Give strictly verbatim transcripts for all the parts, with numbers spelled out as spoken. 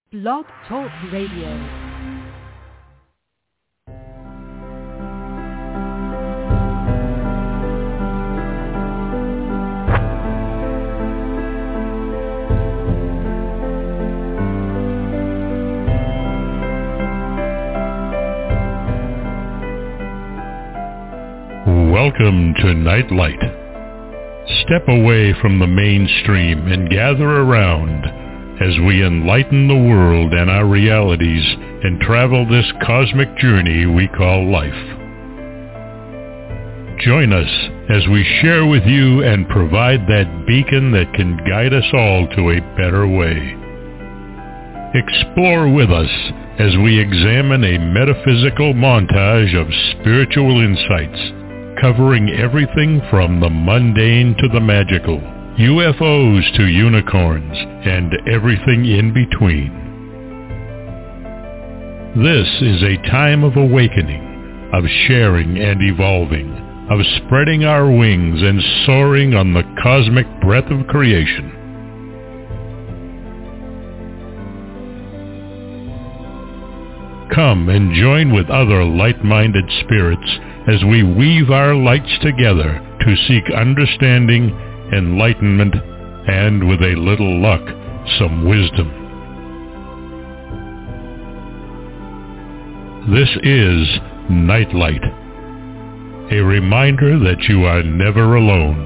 Blog Talk Radio. Welcome to Nightlight. Step away from the mainstream and gather around as we enlighten the world and our realities and travel this cosmic journey we call life. Join us as we share with you and provide that beacon that can guide us all to a better way. Explore with us as we examine a metaphysical montage of spiritual insights, covering everything from the mundane to the magical, U F Os to unicorns, and everything in between. This is a time of awakening, of sharing and evolving, of spreading our wings and soaring on the cosmic breath of creation. Come and join with other light-minded spirits as we weave our lights together to seek understanding, enlightenment, and with a little luck, some wisdom. This is Nightlight, a reminder that you are never alone.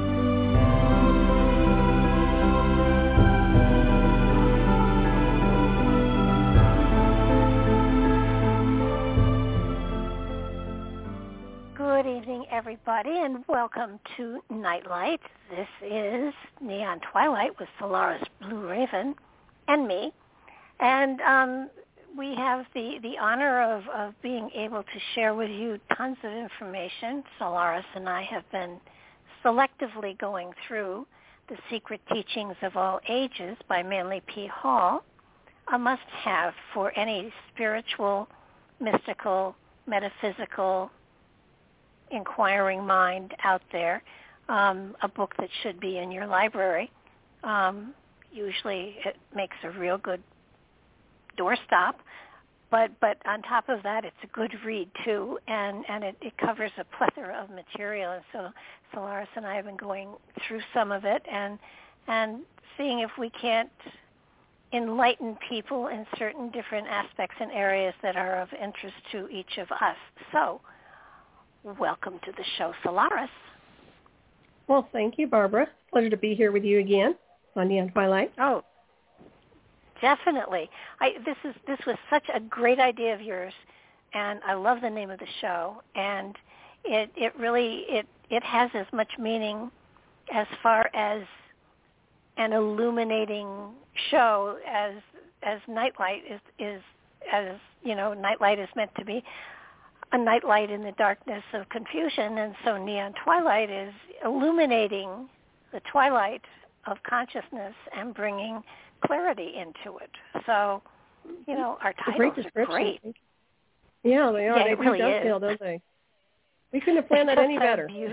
Everybody, and welcome to Nightlight. This is Neon Twilight with Solaris Blue Raven and me, and um, we have the, the honor of, of being able to share with you tons of information. Solaris and I have been selectively going through The Secret Teachings of All Ages by Manly P. Hall, a must-have for any spiritual, mystical, metaphysical, inquiring mind out there, um, a book that should be in your library. Um, usually it makes a real good doorstop, but but on top of that, it's a good read too, and, and it, it covers a plethora of material. And so Solaris and I have been going through some of it and and seeing if we can't enlighten people in certain different aspects and areas that are of interest to each of us. So welcome to the show, Solaris. Well, thank you, Barbara. Pleasure to be here with you again on Neon Twilight. Oh, definitely. I, this is this was such a great idea of yours, and I love the name of the show. And it it really it it has as much meaning as far as an illuminating show as as Nightlight is is as you know Nightlight is meant to be. A nightlight in the darkness of confusion, and so Neon Twilight is illuminating the twilight of consciousness and bringing clarity into it. So, you know, our titles are great. Yeah, they are. Yeah, they it really dovetail, is. Don't they? We couldn't have planned that any better. yeah.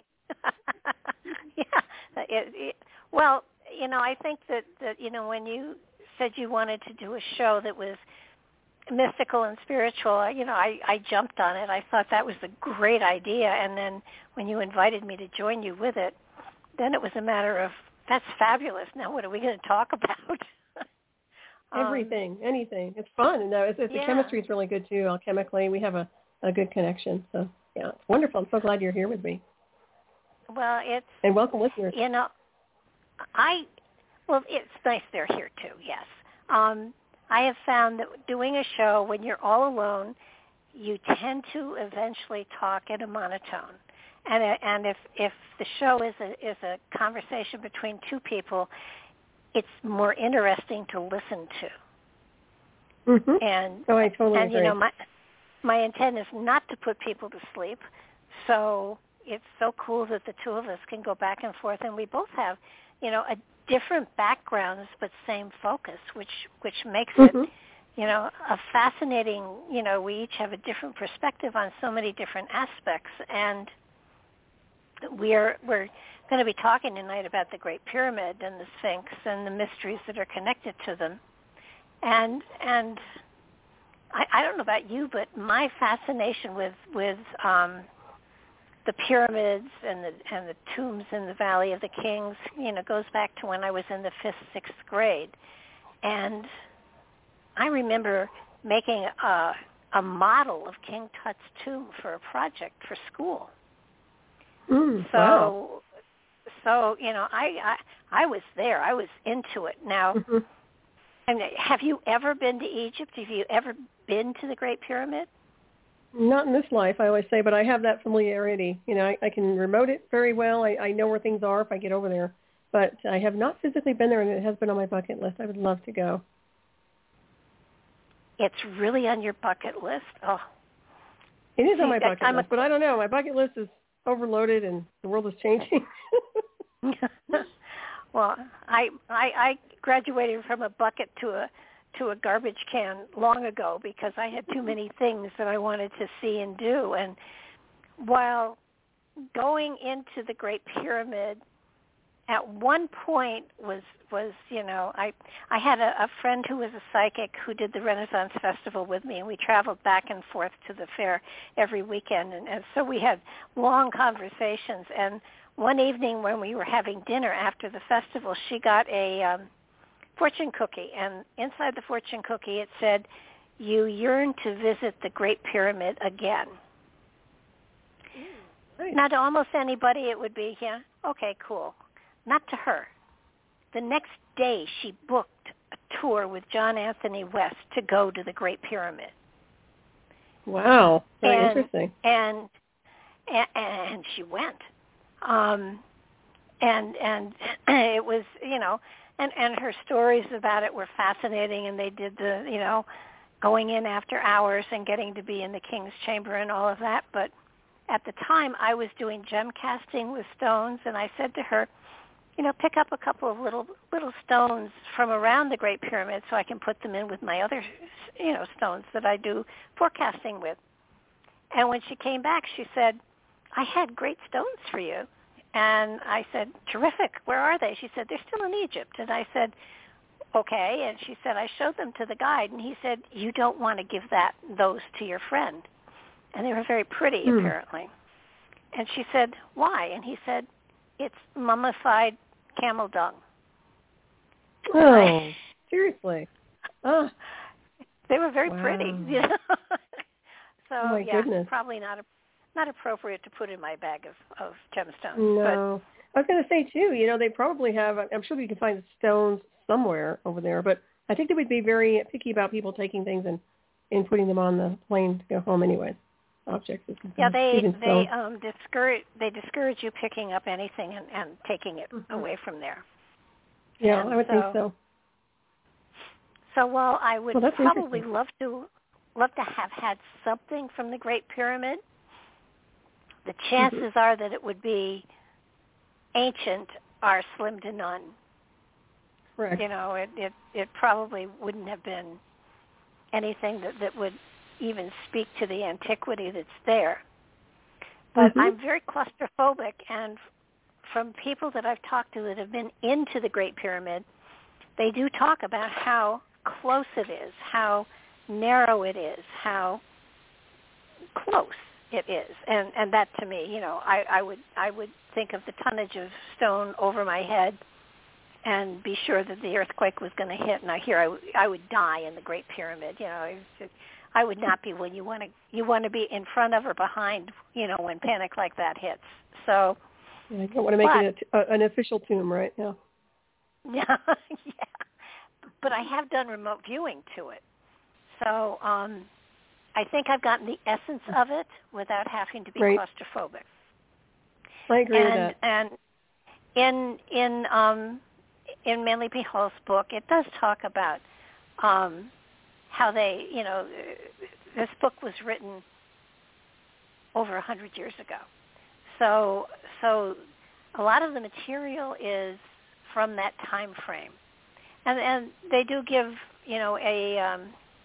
It, it, well, you know, I think that, that, you know, when you said you wanted to do a show that was mystical and spiritual, you know, I, I jumped on it. I thought that was a great idea. And then when you invited me to join you with it, then it was a matter of, that's fabulous. Now what are we going to talk about? Everything, um, anything. It's fun. And it's, it's, yeah. The chemistry is really good, too. Alchemically, we have a, a good connection. So, yeah, it's wonderful. I'm so glad you're here with me. Well, it's... And welcome, listeners. You know, I... Well, it's nice they're here, too, yes. Um I have found that doing a show when you're all alone, you tend to eventually talk in a monotone. And and if, if the show is a is a conversation between two people, it's more interesting to listen to. Mm-hmm. And oh, I totally and agree. you know my my intent is not to put people to sleep, so it's so cool that the two of us can go back and forth, and we both have, you know, a different backgrounds but same focus, which which makes mm-hmm. it, you know, a fascinating, you know, we each have a different perspective on so many different aspects, and we're we're going to be talking tonight about the Great Pyramid and the Sphinx and the mysteries that are connected to them. and and I, I don't know about you, but my fascination with with um, the pyramids and the and the tombs in the Valley of the Kings, you know, goes back to when I was in the fifth, sixth grade, and I remember making a a model of King Tut's tomb for a project for school. Mm, so, wow. so you know, I, I I was there. I was into it. Now, Mm-hmm. I mean, have you ever been to Egypt? Have you ever been to the Great Pyramid? Not in this life, I always say, but I have that familiarity. You know, I, I can remote it very well. I, I know where things are if I get over there. But I have not physically been there, and it has been on my bucket list. I would love to go. It's really on your bucket list. Oh, it is See, on my bucket I'm list, a, but I don't know. My bucket list is overloaded, and the world is changing. Well, I, I I graduated from a bucket to a to a garbage can long ago because I had too many things that I wanted to see and do. And while going into the Great Pyramid, at one point was was you know I I had a, a friend who was a psychic who did the Renaissance Festival with me, and we traveled back and forth to the fair every weekend, and, and so we had long conversations. And one evening when we were having dinner after the festival, she got a um, fortune cookie, and inside the fortune cookie it said, "You yearn to visit the Great Pyramid again." Right. Now, to almost anybody it would be, yeah, okay, cool. Not to her. The next day she booked a tour with John Anthony West to go to the Great Pyramid. Wow, very and, interesting. And, and and she went. Um, and and it was, you know, and, and her stories about it were fascinating, and they did the, you know, going in after hours and getting to be in the King's Chamber and all of that. But at the time I was doing gem casting with stones, and I said to her, you know, pick up a couple of little little stones from around the Great Pyramid so I can put them in with my other, you know, stones that I do forecasting with. And when she came back, she said, I had great stones for you. And I said, terrific. Where are they? She said, they're still in Egypt. And I said, okay. And she said, I showed them to the guide, and he said, you don't want to give that those to your friend. And they were very pretty, Hmm. apparently. And she said, why? And he said, it's mummified camel dung. Oh, I, seriously? Oh, they were very wow. pretty. You know? So, oh my yeah, goodness. probably not a, not appropriate to put in my bag of, of gemstones. No. I was going to say, too, you know, they probably have, I'm sure you can find stones somewhere over there, but I think they would be very picky about people taking things and, and putting them on the plane to go home anyway. Objects. Yeah, they even they stones. um, discourage they discourage you picking up anything and, and taking it Mm-hmm. away from there. Yeah, And I would so, think so. So while I would Well, that's probably interesting. love to love to have had something from the Great Pyramid, the chances Mm-hmm. are that it would be ancient are slim to none. Correct. You know, it, it, it probably wouldn't have been anything that, that would even speak to the antiquity that's there. But Mm-hmm. I'm very claustrophobic, and from people that I've talked to that have been into the Great Pyramid, they do talk about how close it is, how narrow it is, how close it is. And and that to me, you know, I, I would I would think of the tonnage of stone over my head and be sure that the earthquake was going to hit, and I hear I, w- I would die in the Great Pyramid. You know, it's just, I would not be when you want to you want to be in front of or behind, you know, when panic like that hits. So Yeah, you don't want to make but, it a, a, an official tomb, right? Yeah. yeah, yeah. But I have done remote viewing to it, so um, I think I've gotten the essence of it without having to be Right. claustrophobic. I agree and, with that. And in in um, in Manly P. Hall's book, it does talk about um, how they, you know, this book was written over a hundred years ago. So so a lot of the material is from that time frame, and and they do give, you know, a um,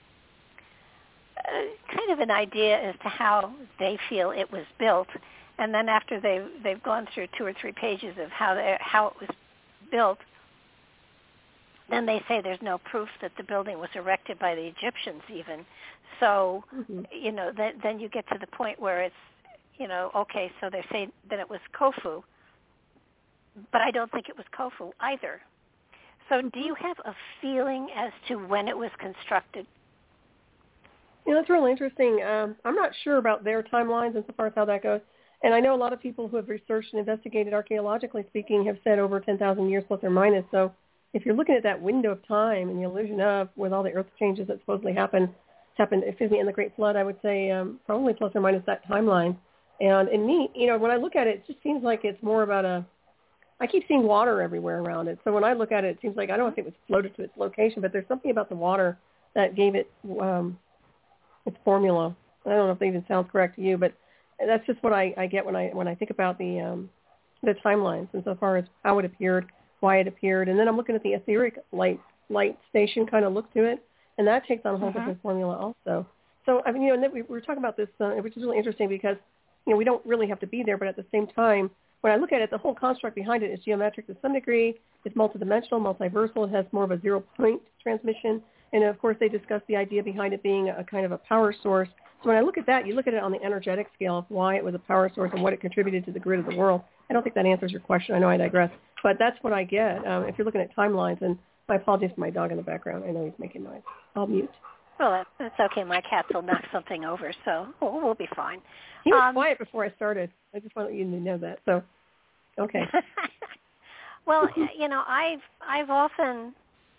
uh, kind of an idea as to how they feel it was built. And then after they've, they've gone through two or three pages of how they, how it was built, then they say there's no proof that the building was erected by the Egyptians even. So, mm-hmm. you know, then, then you get to the point where it's, you know, okay, so they say that it was Khufu, but I don't think it was Khufu either. So do you have a feeling as to when it was constructed? You know, that's really interesting. Um, I'm not sure about their timelines insofar as how that goes. And I know a lot of people who have researched and investigated archaeologically speaking have said over ten thousand years plus or minus. So if you're looking at that window of time and the illusion of with all the earth changes that supposedly happened, happened, excuse me, in the Great Flood, I would say um, probably plus or minus that timeline. And in me, you know, when I look at it, it just seems like it's more about a, I keep seeing water everywhere around it. So when I look at it, it seems like, I don't know if it was floated to its location, but there's something about the water that gave it um, its formula. I don't know if that even sounds correct to you, but that's just what I, I get when I when I think about the um, the timelines insofar as how it appeared, why it appeared. And then I'm looking at the etheric light light station kind of look to it, and that takes on a whole mm-hmm. different formula also. So, I mean, you know, and then we, we were talking about this, uh, which is really interesting because, you know, we don't really have to be there, but at the same time, when I look at it, the whole construct behind it is geometric to some degree. It's multidimensional, multiversal. It has more of a zero-point transmission. And, of course, they discuss the idea behind it being a kind of a power source. So when I look at that, you look at it on the energetic scale of why it was a power source and what it contributed to the grid of the world. I don't think that answers your question. I know I digress. But that's what I get um, if you're looking at timelines. And my apologies for my dog in the background. I know he's making noise. I'll mute. Well, that's okay. My cats will knock something over, so we'll, we'll be fine. He was um, quiet before I started. I just want you to know that. So, okay. Well, you know, I've I've often,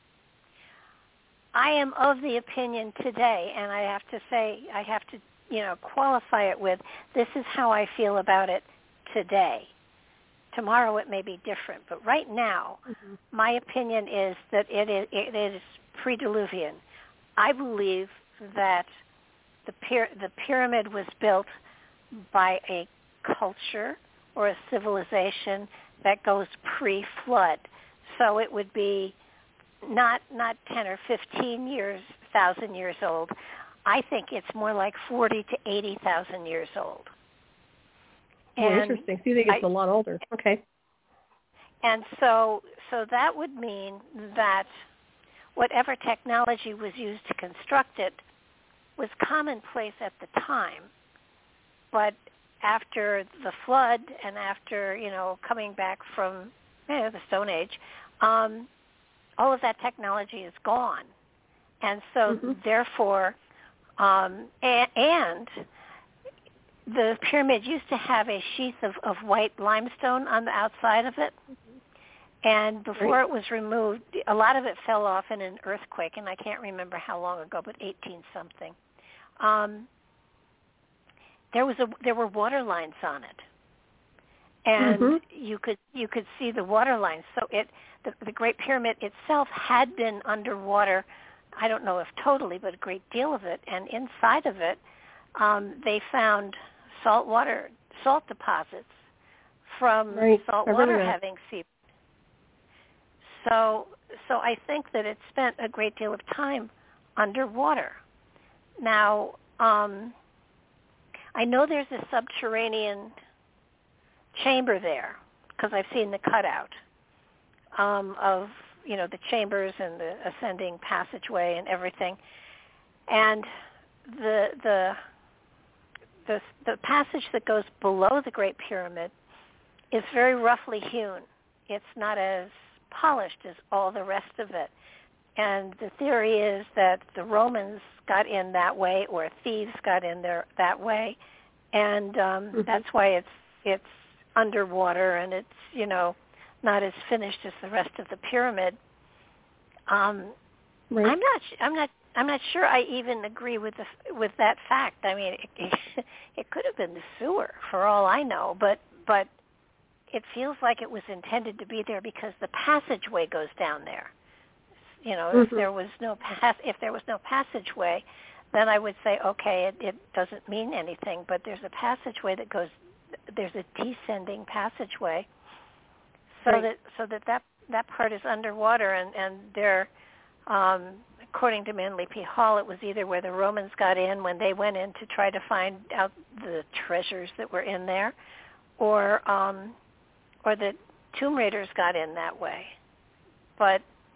I am of the opinion today, and I have to say, I have to, you know, qualify it with, this is how I feel about it today. Tomorrow it may be different, but right now, mm-hmm. my opinion is that it is, it is pre-Diluvian. I believe that the pyra- the pyramid was built by a culture or a civilization that goes pre-flood. So it would be not not ten or fifteen years, thousand years old. I think it's more like forty to eighty thousand years old. Oh, interesting. So you think it's I, a lot older? Okay. And so so that would mean that whatever technology was used to construct it was commonplace at the time, but after the flood and after, you know, coming back from you know, the Stone Age, um, all of that technology is gone. And so mm-hmm. therefore, um, and, and the pyramid used to have a sheath of, of white limestone on the outside of it. And before right. it was removed, a lot of it fell off in an earthquake, and I can't remember how long ago, but eighteen something. Um, there was a there were water lines on it, and mm-hmm. you could you could see the water lines. So it the, the Great Pyramid itself had been underwater. I don't know if totally, but a great deal of it. And inside of it, um, they found salt water salt deposits from right. salt water having seeped. So, so I think that it spent a great deal of time underwater. Now, um, I know there's a subterranean chamber there because I've seen the cutout um, of, you know, the chambers and the ascending passageway and everything. And the the the the passage that goes below the Great Pyramid is very roughly hewn. It's not as polished as all the rest of it. And the theory is that the Romans got in that way, or thieves got in there that way, and um, mm-hmm. that's why it's it's underwater and it's, you know, not as finished as the rest of the pyramid. Um, right. I'm not I'm not I'm not sure I even agree with the with that fact. I mean, it, it, it could have been the sewer for all I know, but but. It feels like it was intended to be there because the passageway goes down there. You know, mm-hmm. if there was no pass, if there was no passageway, then I would say, okay, it, it doesn't mean anything. But there's a passageway that goes. There's a descending passageway, so right. that so that, that that part is underwater, and and there, um, according to Manly P. Hall, it was either where the Romans got in when they went in to try to find out the treasures that were in there, or um, or the Tomb Raiders got in that way. But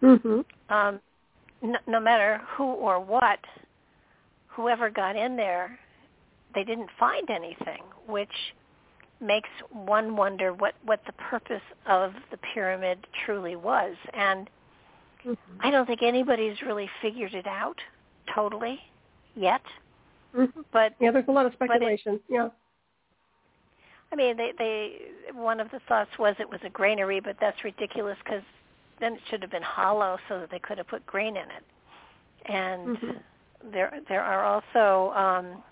Mm-hmm. Um, no, no matter who or what, whoever got in there, they didn't find anything, which makes one wonder what, what the purpose of the pyramid truly was. And mm-hmm. I don't think anybody's really figured it out totally yet. Mm-hmm. But yeah, there's a lot of speculation. It, yeah. I mean, they, they one of the thoughts was it was a granary, but that's ridiculous because then it should have been hollow so that they could have put grain in it. And mm-hmm. there there are also um,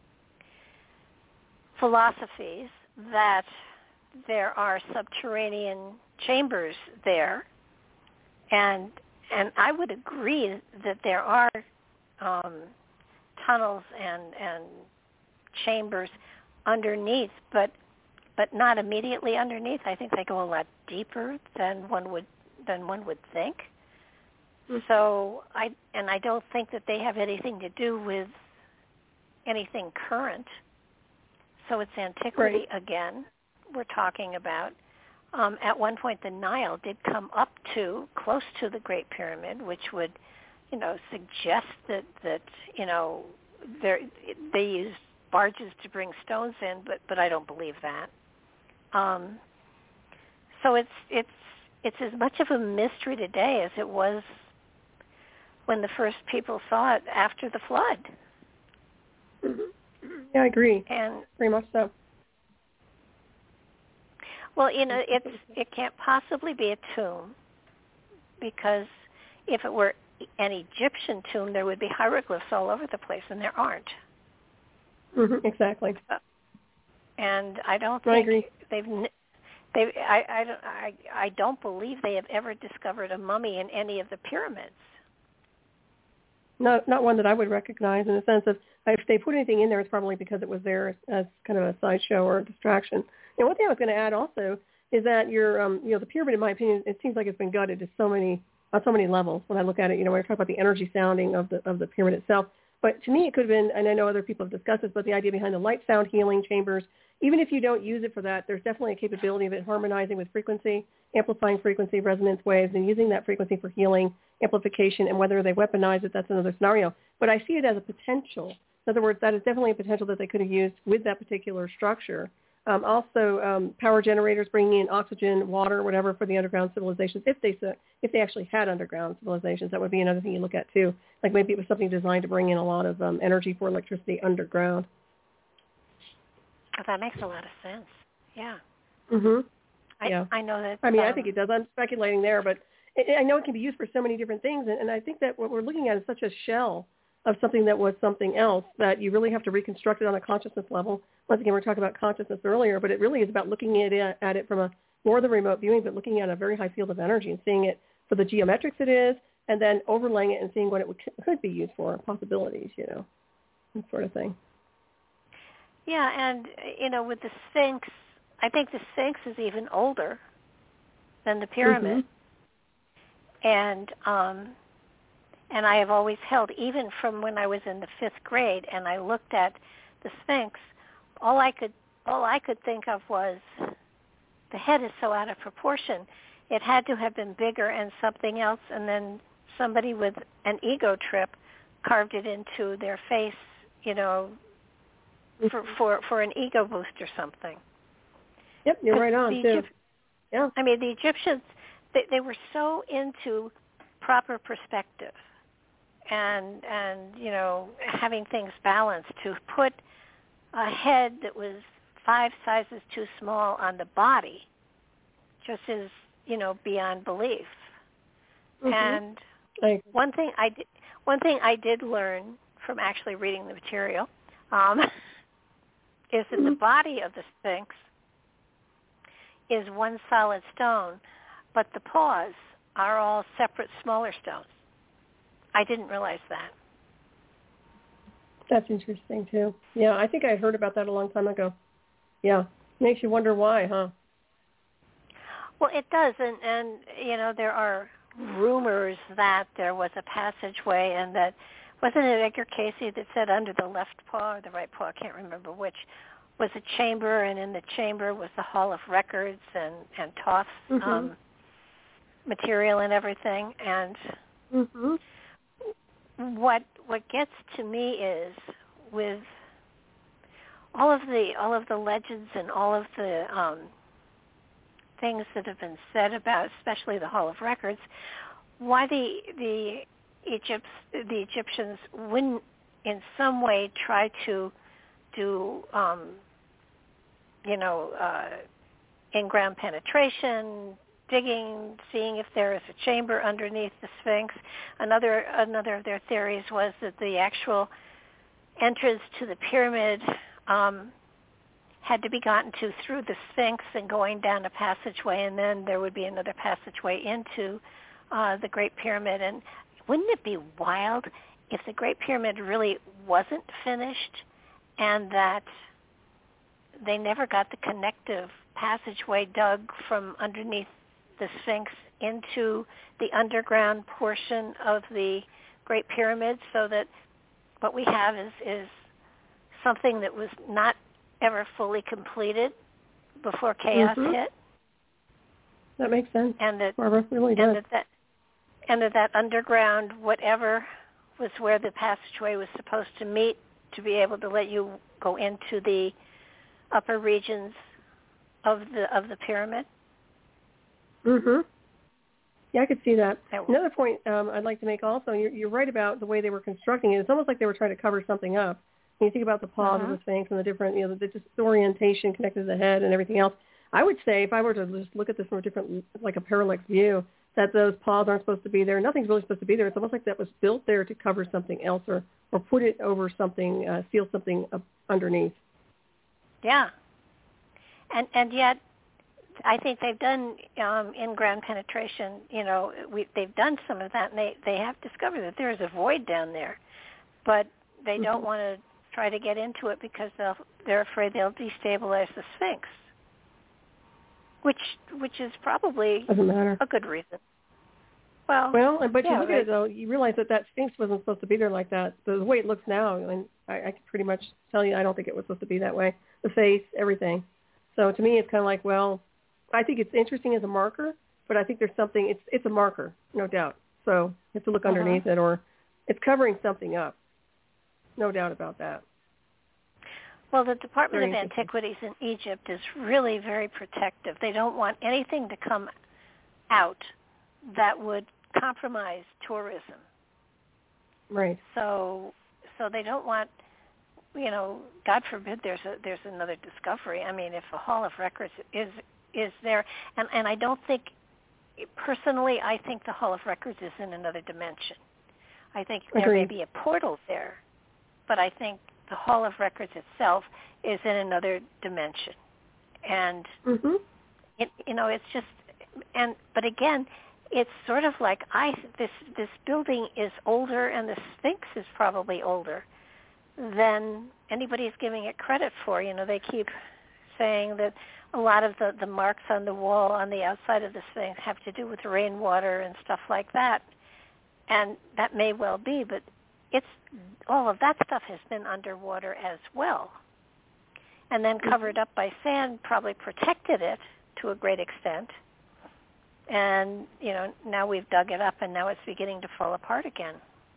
philosophies that there are subterranean chambers there, and and I would agree that there are um, tunnels and and chambers underneath, but but not immediately underneath. I think they go a lot deeper than one would than one would think. Mm-hmm. So I and I don't think that they have anything to do with anything current. So it's antiquity right. again we're talking about. Um, at one point, the Nile did come up to, close to the Great Pyramid, which would, you know, suggest that, that you know, they used barges to bring stones in, but, but I don't believe that. Um, so it's it's it's as much of a mystery today as it was when the first people saw it after the flood. Mm-hmm. Yeah, I agree. And very much so. Well, you know, it's it can't possibly be a tomb because if it were an Egyptian tomb, there would be hieroglyphs all over the place, and there aren't. Mm-hmm, exactly. Uh, and I don't I think agree. they've they I I don't I I don't believe they have ever discovered a mummy in any of the pyramids. Not not one that I would recognize in the sense of if they put anything in there, it's probably because it was there as kind of a sideshow or a distraction. And one thing I was going to add also is that your um, you know the pyramid, in my opinion, it seems like it's been gutted to so many on so many levels. When I look at it, you know, when I talk about the energy sounding of the of the pyramid itself. But to me, it could have been, and I know other people have discussed this, but the idea behind the light sound healing chambers, even if you don't use it for that, there's definitely a capability of it harmonizing with frequency, amplifying frequency, resonance waves, and using that frequency for healing, amplification, and whether they weaponize it, that's another scenario. But I see it as a potential. In other words, that is definitely a potential that they could have used with that particular structure. Um, also, um, power generators bringing in oxygen, water, whatever for the underground civilizations. If they if they actually had underground civilizations, that would be another thing you look at too. Like maybe it was something designed to bring in a lot of um, energy for electricity underground. Oh, that makes a lot of sense. Yeah. Mhm. I, yeah. I know that. I mean, um, I think it does. I'm speculating there, but it, I know it can be used for so many different things, and, and I think that what we're looking at is such a shell of something that was something else that you really have to reconstruct it on a consciousness level. Once again, we were talking about consciousness earlier, but it really is about looking at it, at it from a more than remote viewing, but looking at a very high field of energy and seeing it for the geometrics it is, and then overlaying it and seeing what it would, could be used for, possibilities, you know, that sort of thing. Yeah, and, you know, with the Sphinx, I think the Sphinx is even older than the pyramid. Mm-hmm. And um, and I have always held, even from when I was in the fifth grade, and I looked at the Sphinx, all I could all I could think of was the head is so out of proportion. It had to have been bigger and something else, and then somebody with an ego trip carved it into their face, you know, for for, for an ego boost or something. Yep, you're right on, too. Egypt- yeah. I mean, the Egyptians, they, they were so into proper perspective and, and, you know, having things balanced to put a head that was five sizes too small on the body just is, you know, beyond belief. Mm-hmm. And I one thing I did, one thing I did learn from actually reading the material um, is that mm-hmm. the body of the Sphinx is one solid stone, but the paws are all separate smaller stones. I didn't realize that. That's interesting, too. Yeah, I think I heard about that a long time ago. Yeah, makes you wonder why, huh? Well, it does, and, and you know, there are rumors that there was a passageway and that, wasn't it Edgar Cayce that said under the left paw or the right paw, I can't remember which, was a chamber, and in the chamber was the Hall of Records and, and Thoth's, mm-hmm. um, material and everything. And mm-hmm. what what gets to me is with all of the all of the legends and all of the um, things that have been said about, especially the Hall of Records, why the the Egypt the Egyptians wouldn't in some way try to do um, you know uh, in-ground penetration, digging, seeing if there is a chamber underneath the Sphinx. Another another of their theories was that the actual entrance to the pyramid um, had to be gotten to through the Sphinx and going down a passageway, and then there would be another passageway into uh, the Great Pyramid. And wouldn't it be wild if the Great Pyramid really wasn't finished and that they never got the connective passageway dug from underneath the Sphinx into the underground portion of the Great Pyramid, so that what we have is, is something that was not ever fully completed before chaos mm-hmm. hit? That makes sense. And that, Barbara, really does. and that, that and that that underground whatever was where the passageway was supposed to meet to be able to let you go into the upper regions of the of the pyramid. Mhm. Yeah, I could see that. that Another point um, I'd like to make also, you're, you're right about the way they were constructing it. It's almost like they were trying to cover something up. When you think about the paws uh-huh. of the Sphinx and the different, you know, the, the disorientation connected to the head and everything else, I would say if I were to just look at this from a different, like a parallax view, that those paws aren't supposed to be there. Nothing's really supposed to be there. It's almost like that was built there to cover something else or, or put it over something, uh, seal something up underneath. Yeah. And and yet, I think they've done um, in-ground penetration. You know, we, they've done some of that, and they, they have discovered that there is a void down there, but they mm-hmm. don't want to try to get into it because they'll, they're afraid they'll destabilize the Sphinx, which which is probably Doesn't matter. a good reason. Well, well, but yeah, you look right. at it though, you realize that that Sphinx wasn't supposed to be there like that. The way it looks now, and I, I can pretty much tell you, I don't think it was supposed to be that way. The face, everything. So to me, it's kind of like, well, I think it's interesting as a marker, but I think there's something, it's it's a marker, no doubt. So you have to look uh-huh. underneath it, or it's covering something up. No doubt about that. Well, the Department very of Antiquities in Egypt is really very protective. They don't want anything to come out that would compromise tourism. Right. So so they don't want, you know, God forbid there's a, there's another discovery. I mean, if a Hall of Records is is there, and, and I don't think, personally, I think the Hall of Records is in another dimension. I think there Agreed. may be a portal there, but I think the Hall of Records itself is in another dimension. And, mm-hmm. it, you know, it's just, and but again, it's sort of like I this this building is older and the Sphinx is probably older than anybody's giving it credit for. You know, they keep saying that a lot of the, the marks on the wall on the outside of the Sphinx have to do with rainwater and stuff like that. And that may well be, but it's all of that stuff has been underwater as well. And then covered up by sand probably protected it to a great extent. And, you know, now we've dug it up and now it's beginning to fall apart again.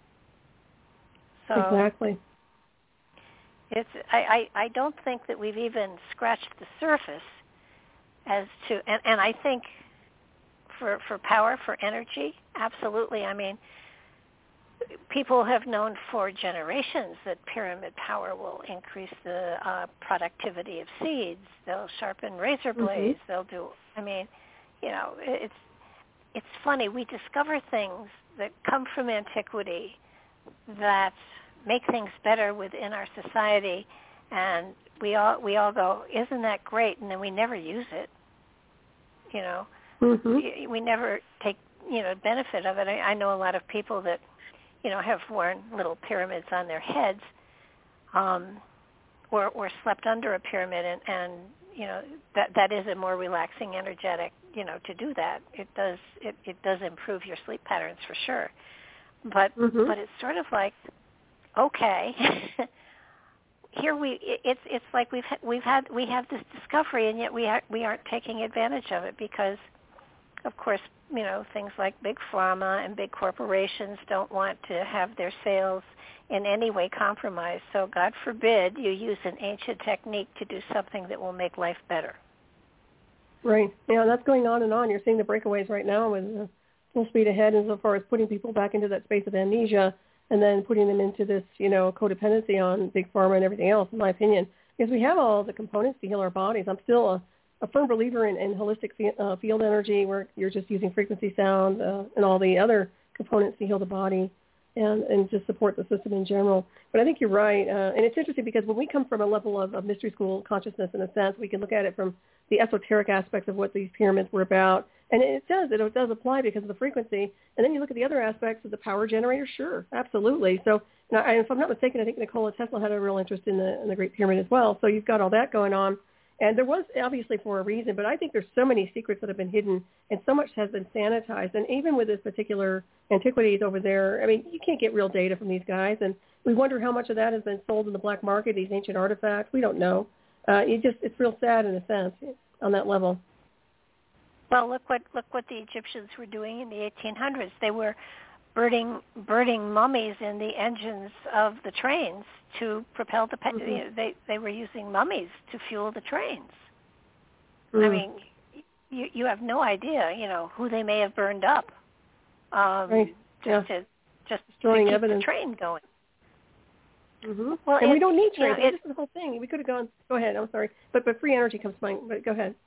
So exactly. It's I, I, I don't think that we've even scratched the surface as to, and, and I think for for power, for energy, absolutely. I mean, people have known for generations that pyramid power will increase the uh, productivity of seeds. They'll sharpen razor blades. Mm-hmm. They'll do, I mean, you know, it's it's funny. We discover things that come from antiquity that make things better within our society, and we all we all go, isn't that great? And then we never use it. You know, mm-hmm. we, we never take you know benefit of it. I, I know a lot of people that you know have worn little pyramids on their heads, um, or or slept under a pyramid, and, and you know that that is a more relaxing, energetic. You know, to do that, it does it, it does improve your sleep patterns for sure. But mm-hmm. but it's sort of like, okay, here we it's it's like we've we've had we have this discovery, and yet we ha- we aren't taking advantage of it because of course, you know, things like big pharma and big corporations don't want to have their sales in any way compromised. So God forbid you use an ancient technique to do something that will make life better. Right. Yeah, that's going on and on. You're seeing the breakaways right now with uh, full speed ahead as far as putting people back into that space of amnesia and then putting them into this, you know, codependency on big pharma and everything else, in my opinion. Because we have all the components to heal our bodies. I'm still a, a firm believer in, in holistic uh, field energy where you're just using frequency sound uh, and all the other components to heal the body and, and just support the system in general. But I think you're right. Uh, and it's interesting because when we come from a level of, of mystery school consciousness, in a sense, we can look at it from the esoteric aspects of what these pyramids were about. And it does. It does apply because of the frequency. And then you look at the other aspects of the power generator. Sure, absolutely. So now, if I'm not mistaken, I think Nikola Tesla had a real interest in the, in the Great Pyramid as well. So you've got all that going on. And there was obviously for a reason, but I think there's so many secrets that have been hidden and so much has been sanitized. And even with this particular antiquities over there, I mean, you can't get real data from these guys. And we wonder how much of that has been sold in the black market, these ancient artifacts. We don't know. Uh, it just, it's real sad in a sense on that level. Well, look what look what the Egyptians were doing in the eighteen hundreds. They were burning burning mummies in the engines of the trains to propel the. Mm-hmm. You know, they they were using mummies to fuel the trains. Mm. I mean, you you have no idea, you know, who they may have burned up, um, right. just yeah. to just Destroying to keep evidence. the train going. Mm-hmm. Well, and it, we don't need trains. You know, this is the whole thing. We could have gone. Go ahead. I'm sorry, but but free energy comes to mind. But go ahead.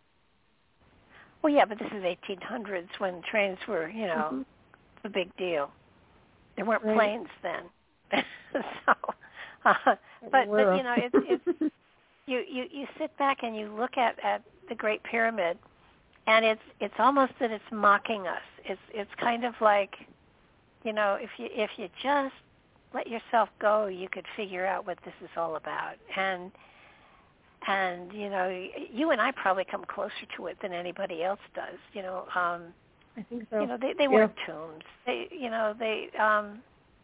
Well, yeah, but this is eighteen hundreds when trains were, you know, mm-hmm. a big deal. There weren't right. planes then, so. Uh, but but you know, it's it's you, you you sit back and you look at, at the Great Pyramid, and it's it's almost that it's mocking us. It's it's kind of like, you know, if you if you just let yourself go, you could figure out what this is all about. And and you know, you and I probably come closer to it than anybody else does. You know, um, I think so. You know, they they yeah. weren't tombs. They you know they um,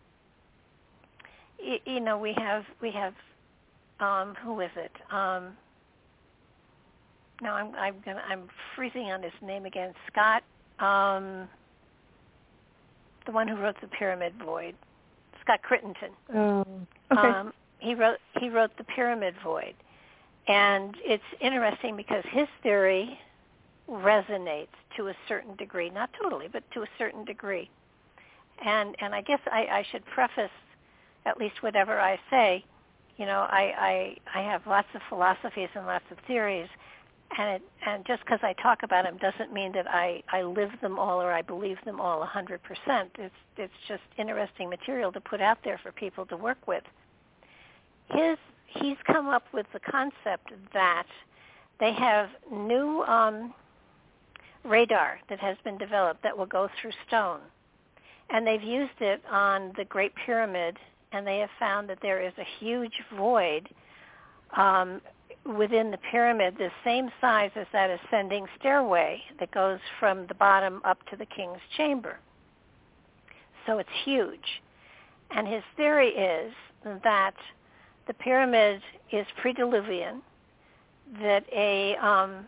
you, you know we have we have um, who is it? Um, no, I'm I'm gonna I'm freezing on his name again. Scott, um, the one who wrote the Pyramid Void. Scott Crittenden. Oh, okay. Um, he wrote he wrote the Pyramid Void, and it's interesting because his theory resonates to a certain degree, not totally, but to a certain degree. And and I guess I, I should preface at least whatever I say. You know, I, I I have lots of philosophies and lots of theories, and it, and just because I talk about them doesn't mean that I, I live them all or I believe them all one hundred percent. It's it's just interesting material to put out there for people to work with. His he's come up with the concept that they have new um, radar that has been developed that will go through stone, and they've used it on the Great Pyramid, and they have found that there is a huge void um, within the pyramid, the same size as that ascending stairway that goes from the bottom up to the king's chamber. So it's huge. And his theory is that the pyramid is pre-Diluvian, that a um,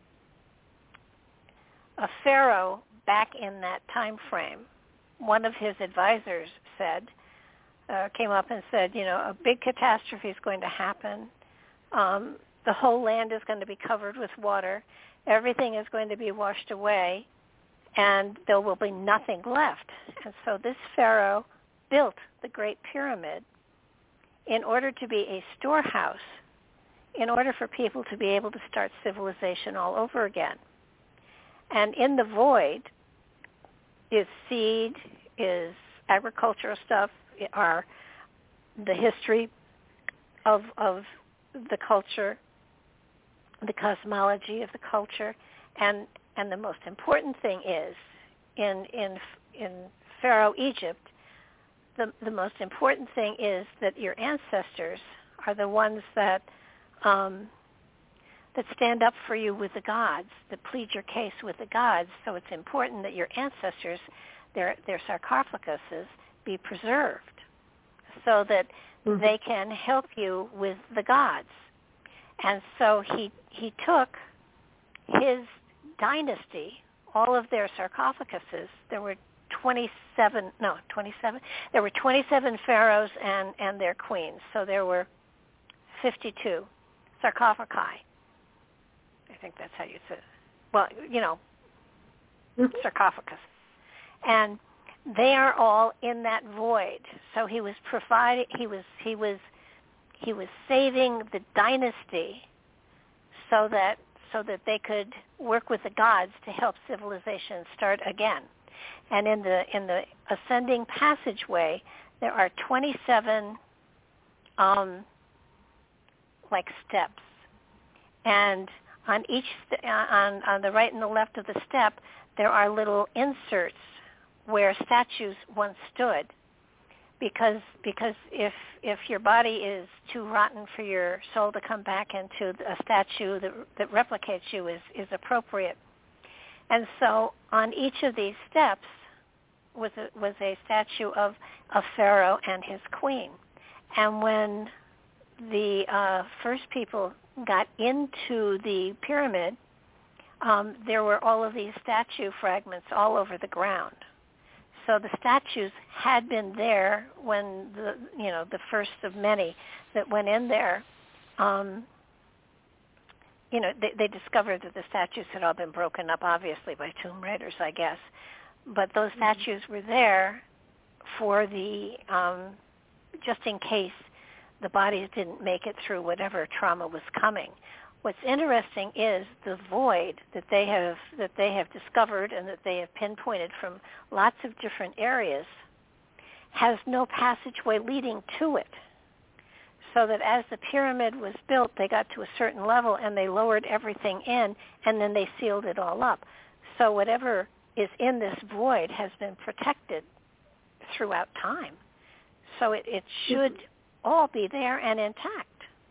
a pharaoh back in that time frame, one of his advisors said, uh, came up and said, you know, a big catastrophe is going to happen. Um, the whole land is going to be covered with water. Everything is going to be washed away, and there will be nothing left. And so this pharaoh built the Great Pyramid in order to be a storehouse, in order for people to be able to start civilization all over again. And in the void is seed, is agricultural stuff, are the history of of the culture, the cosmology of the culture, and and the most important thing is in in in Pharaoh Egypt, the the most important thing is that your ancestors are the ones that um, that stand up for you with the gods, that plead your case with the gods. So it's important that your ancestors, their their sarcophaguses, be preserved, so that mm-hmm. they can help you with the gods. And so he he took his dynasty, all of their sarcophaguses, there were twenty-seven, no, twenty-seven, there were twenty-seven pharaohs and, and their queens. So there were fifty-two sarcophagi. I think that's how you say it. Well, you know, mm-hmm. sarcophagus. And they are all in that void. So he was providing, he was, he was, he was saving the dynasty so that, so that they could work with the gods to help civilization start again. And in the, in the ascending passageway, there are twenty-seven, um, like steps. And on each, st- on, on the right and the left of the step, there are little inserts where statues once stood, because because if if your body is too rotten for your soul to come back into a statue that that replicates you is, is appropriate. And so on each of these steps was a, was a statue of a pharaoh and his queen. And when the uh, first people got into the pyramid, um, there were all of these statue fragments all over the ground. So the statues had been there when the, you know, the first of many that went in there, um, you know, they, they discovered that the statues had all been broken up, obviously, by tomb raiders, I guess. But those mm-hmm. statues were there for the, um, just in case the bodies didn't make it through whatever trauma was coming. What's interesting is the void that they have that they have discovered and that they have pinpointed from lots of different areas has no passageway leading to it. So that as the pyramid was built, they got to a certain level and they lowered everything in, and then they sealed it all up. So whatever is in this void has been protected throughout time. So it, it should all be there and intact.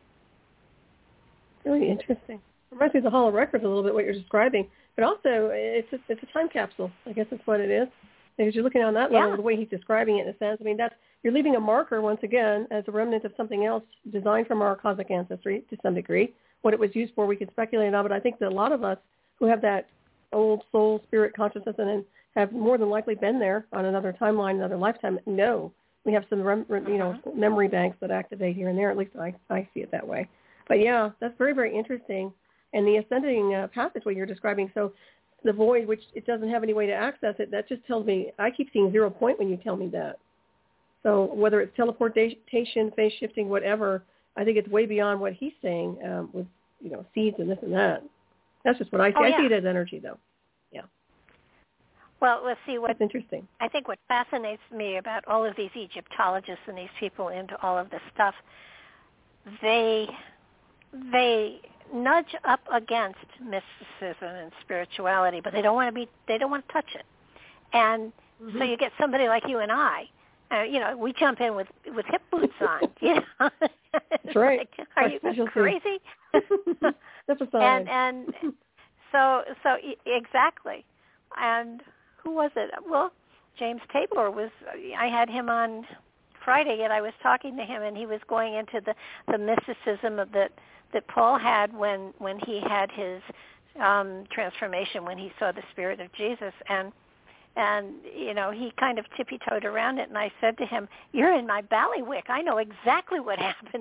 Really interesting. It reminds me of the Hall of Records a little bit, what you're describing. But also, it's a, it's a time capsule. I guess that's what it is. Because you're looking on that level, yeah. the way he's describing it in a sense. I mean, that's you're leaving a marker, once again, as a remnant of something else designed from our cosmic ancestry to some degree. What it was used for, we can speculate on. But I think that a lot of us who have that old soul, spirit consciousness and have more than likely been there on another timeline, another lifetime, know we have some rem, you know, uh-huh. memory banks that activate here and there. At least I, I see it that way. But yeah, that's very, very interesting. And the ascending uh, passageway you're describing, so the void, which it doesn't have any way to access it, that just tells me, I keep seeing zero point when you tell me that. So whether it's teleportation, phase shifting, whatever, I think it's way beyond what he's saying um, with, you know, seeds and this and that. That's just what I see. Oh, yeah. I see it as energy, though. Yeah. Well, let's see what... That's interesting. I think what fascinates me about all of these Egyptologists and these people into all of this stuff, they... they nudge up against mysticism and spirituality, but they don't want to be, they don't want to touch it. And mm-hmm. so you get somebody like you and I, uh, you know, we jump in with, with hip boots on, you know. That's right. Like, are you crazy? That's a sign. And, and so, so exactly. And who was it? Well, James Tabor was, I had him on Friday, and I was talking to him, and he was going into the, the mysticism of that that Paul had when, when he had his um, transformation, when he saw the Spirit of Jesus. And, and, you know, he kind of tippy-toed around it, and I said to him, you're in my ballywick. I know exactly what happened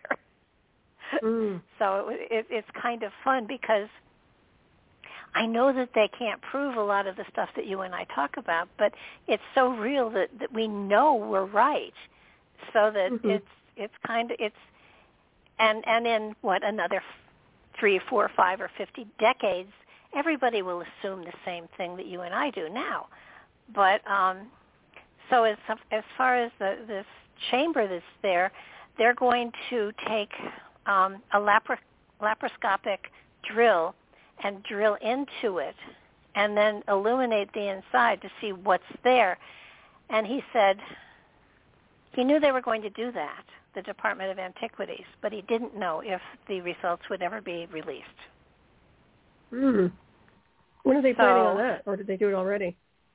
here. Mm. So it, it, it's kind of fun because I know that they can't prove a lot of the stuff that you and I talk about, but it's so real that, that we know we're right. So that mm-hmm. it's it's kind of, it's, and, and in, what, another three, four, five, or fifty decades, everybody will assume the same thing that you and I do now. But um, so as as far as the, this chamber that's there, they're going to take um, a lapar- laparoscopic drill and drill into it and then illuminate the inside to see what's there. And he said he knew they were going to do that, the Department of Antiquities, but he didn't know if the results would ever be released. Hmm. When are they planning so, on that, or did they do it already?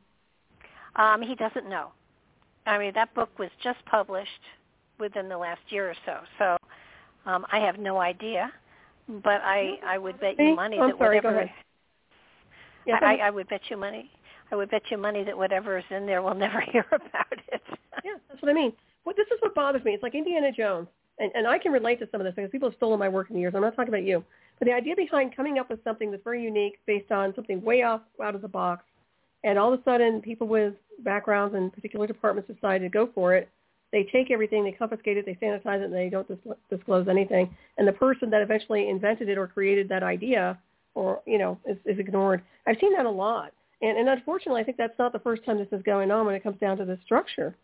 Um, he doesn't know. I mean, that book was just published within the last year or so, so um, I have no idea. But I, I would bet you money I'm that sorry, whatever. go ahead. Yeah, I, I would bet you money. I would bet you money that whatever is in there, we'll never hear about it. Yeah, that's what I mean. Well, this is what bothers me. It's like Indiana Jones, and, and I can relate to some of this because people have stolen my work in the years. I'm not talking about you. But the idea behind coming up with something that's very unique based on something way off out of the box, and all of a sudden people with backgrounds in particular departments decide to go for it. They take everything, they confiscate it, they sanitize it, and they don't dis- disclose anything. And the person that eventually invented it or created that idea, or you know, is, is ignored. I've seen that a lot, and, and unfortunately, I think that's not the first time this is going on when it comes down to the structure.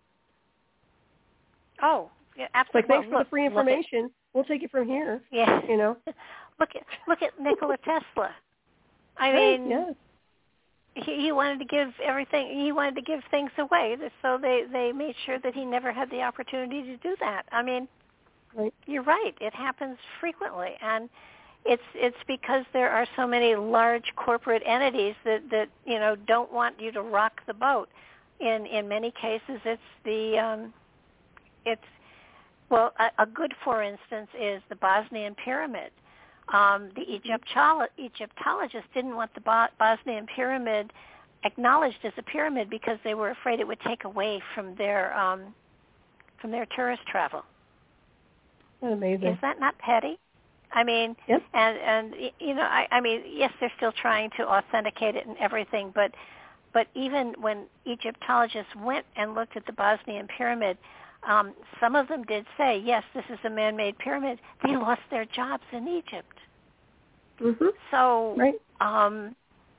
Oh, yeah, It's absolutely. like, thanks well, for the free look, information. Look we'll take it from here. at, yeah. You know. look at look at Nikola Tesla. I Right, mean, yes. he, he wanted to give everything. He wanted to give things away, so they they made sure that he never had the opportunity to do that. I mean, right. You're right. It happens frequently, and it's it's because there are so many large corporate entities that, that you know don't want you to rock the boat. In in many cases, it's the um, it's well a, a good for instance is the Bosnian pyramid. Um, the Egyptolo- Egyptologists didn't want the Bo- Bosnian pyramid acknowledged as a pyramid because they were afraid it would take away from their um, from their tourist travel. Amazing. Is that not petty? I mean, yep. and and you know, I, I mean, yes, they're still trying to authenticate it and everything, but but even when Egyptologists went and looked at the Bosnian pyramid, um, some of them did say, yes, this is a man-made pyramid. They lost their jobs in Egypt. Mm-hmm. So, right. um,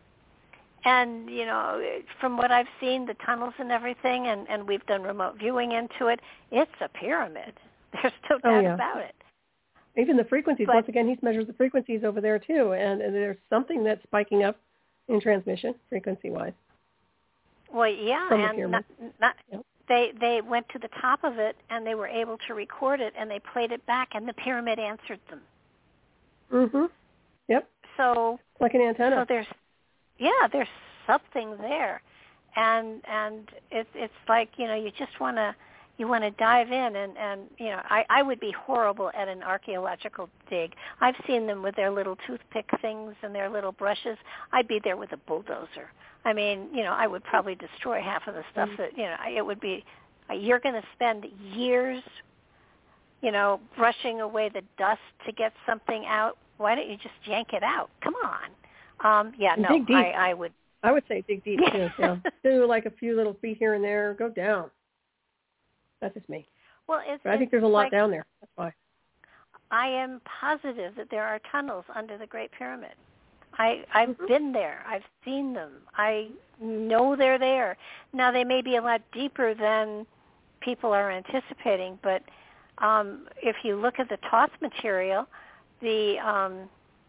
and you know, from what I've seen, the tunnels and everything, and, and we've done remote viewing into it, it's a pyramid. There's no doubt oh, yeah. about it. Even the frequencies, but, once again, he's measures the frequencies over there too, and, and there's something that's spiking up in transmission, frequency-wise. Well, yeah, from the and pyramid. not, not, yep. they they went to the top of it, and they were able to record it, and they played it back, and the pyramid answered them. Mm-hmm. Yep. So like an antenna. So there's, yeah, there's something there, and and it's it's like you know you just want to. You want to dive in, and, and you know, I, I would be horrible at an archaeological dig. I've seen them with their little toothpick things and their little brushes. I'd be there with a bulldozer. I mean, you know, I would probably destroy half of the stuff that, you know, it would be, you're going to spend years, you know, brushing away the dust to get something out. Why don't you just yank it out? Come on. Um, yeah, and no, dig deep. I, I would. I would say dig deep, too. Yeah. Do like a few little feet here and there. Go down. That's just me. Well, it's, but I it's think there's a lot like, down there. That's why. I am positive that there are tunnels under the Great Pyramid. I, I've mm-hmm. been there. I've seen them. I know they're there. Now, they may be a lot deeper than people are anticipating, but um, if you look at the Thoth material, the um,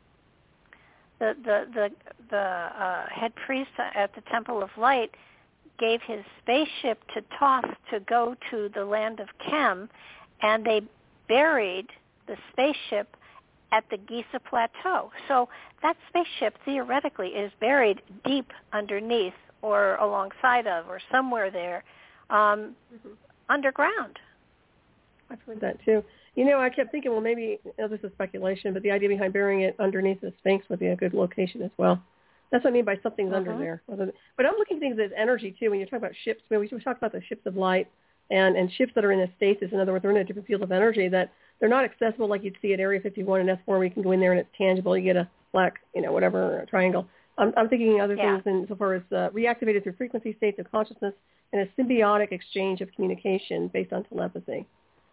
the the the, the uh, head priest at the Temple of Light gave his spaceship to Thoth to go to the land of Kem, and they buried the spaceship at the Giza Plateau. So that spaceship theoretically is buried deep underneath or alongside of or somewhere there um, mm-hmm. underground. I've heard that too. You know, I kept thinking, well, maybe, you know, this is speculation, but the idea behind burying it underneath the Sphinx would be a good location as well. That's what I mean by something's uh-huh. under there. But I'm looking at things as energy, too. When you talk about ships, we talk about the ships of light and, and ships that are in a stasis. In other words, they're in a different field of energy that they're not accessible like you'd see at Area fifty-one and S four where you can go in there and it's tangible. You get a black, you know, whatever, a triangle. I'm, I'm thinking other yeah. things in so far as uh, reactivated through frequency states of consciousness and a symbiotic exchange of communication based on telepathy.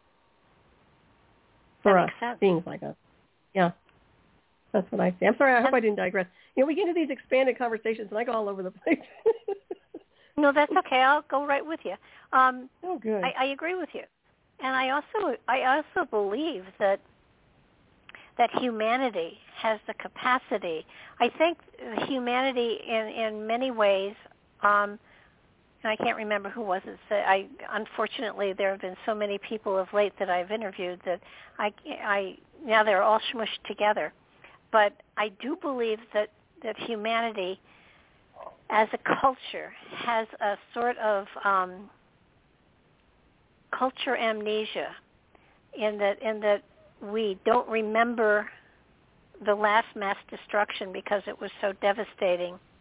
For that us, makes sense. beings like us. Yeah. That's what I say. I'm sorry, I hope I didn't digress. You know, we get into these expanded conversations, and I go all over the place. No, that's okay. I'll go right with you. Um, oh, good. I, I agree with you. And I also I also believe that that humanity has the capacity. I think humanity in, in many ways, um, and I can't remember who was it. Said, I unfortunately there have been so many people of late that I've interviewed that I, I now they're all smushed together. But I do believe that, that humanity as a culture has a sort of um, culture amnesia in that in that we don't remember the last mass destruction because it was so devastating.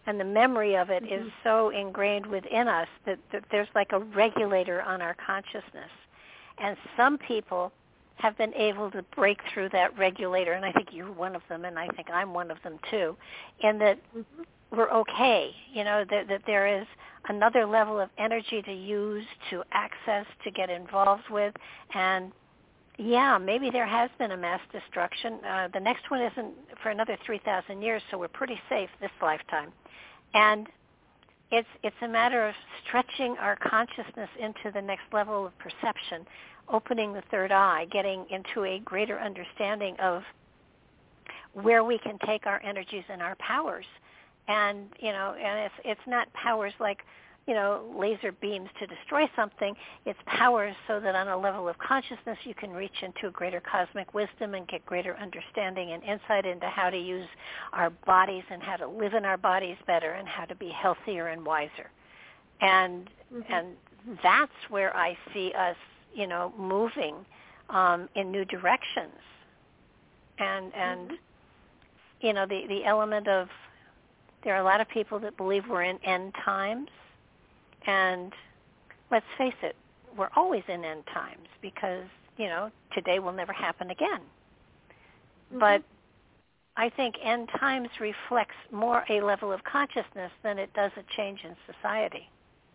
And the memory of it mm-hmm. is so ingrained within us that, that there's like a regulator on our consciousness. And some people have been able to break through that regulator, and I think you're one of them, and I think I'm one of them too, in that mm-hmm. we're okay, you know, that, that there is another level of energy to use, to access, to get involved with, and yeah, maybe there has been a mass destruction. Uh, the next one isn't for another three thousand years, so we're pretty safe this lifetime. And it's it's a matter of stretching our consciousness into the next level of perception, opening the third eye, getting into a greater understanding of where we can take our energies and our powers. And, you know, and it's it's not powers like, you know, laser beams to destroy something. It's powers so that on a level of consciousness you can reach into greater cosmic wisdom and get greater understanding and insight into how to use our bodies and how to live in our bodies better and how to be healthier and wiser. And mm-hmm. and that's where I see us, you know, moving um, in new directions. And, and mm-hmm. you know, the, the element of, there are a lot of people that believe we're in end times. And let's face it, we're always in end times because, you know, today will never happen again. Mm-hmm. But I think end times reflects more a level of consciousness than it does a change in society.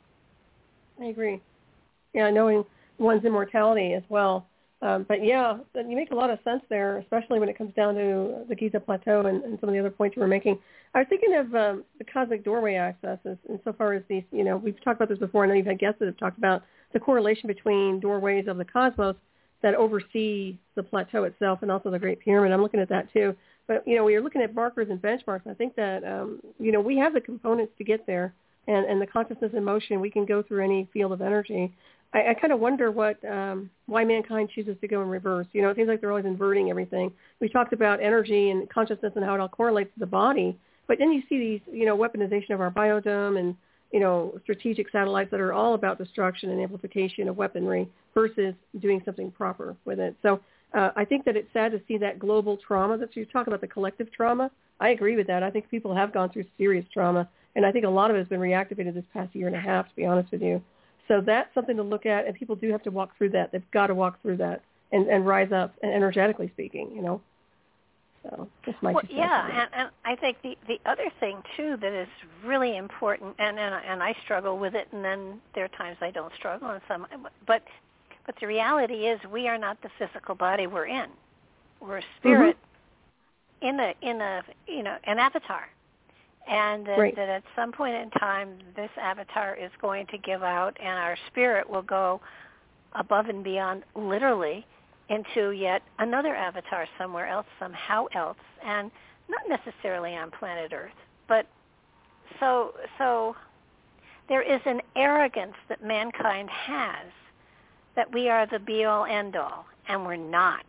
I agree. Yeah, knowing one's immortality as well. Um, but yeah, you make a lot of sense there, especially when it comes down to the Giza Plateau and, and some of the other points you were making. I was thinking of um, the cosmic doorway access as, insofar as these, you know, we've talked about this before. I know you've had guests that have talked about the correlation between doorways of the cosmos that oversee the plateau itself and also the Great Pyramid. I'm looking at that too. But, you know, we are looking at markers and benchmarks. I think that, um, you know, we have the components to get there, and, and the consciousness and motion, we can go through any field of energy. I, I kind of wonder what um, why mankind chooses to go in reverse. You know, it seems like they're always inverting everything. We talked about energy and consciousness and how it all correlates to the body, but then you see these, you know, weaponization of our biodome and, you know, strategic satellites that are all about destruction and amplification of weaponry versus doing something proper with it. So uh, I think that it's sad to see that global trauma that you talk about, the collective trauma. I agree with that. I think people have gone through serious trauma, and I think a lot of it has been reactivated this past year and a half, to be honest with you. So that's something to look at, and people do have to walk through that. They've got to walk through that and, and rise up, and energetically speaking, you know. So that's my well, yeah, and, and I think the, the other thing, too, that is really important, and, and, and I struggle with it, and then there are times I don't struggle, and some, but but the reality is we are not the physical body we're in. We're a spirit mm-hmm. in a, in a, you know, an avatar. And that, right. that at some point in time, this avatar is going to give out, and our spirit will go above and beyond, literally, into yet another avatar somewhere else, somehow else, and not necessarily on planet Earth. But so so there is an arrogance that mankind has that we are the be-all, end-all, and we're not.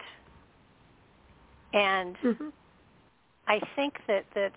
And mm-hmm. I think that that.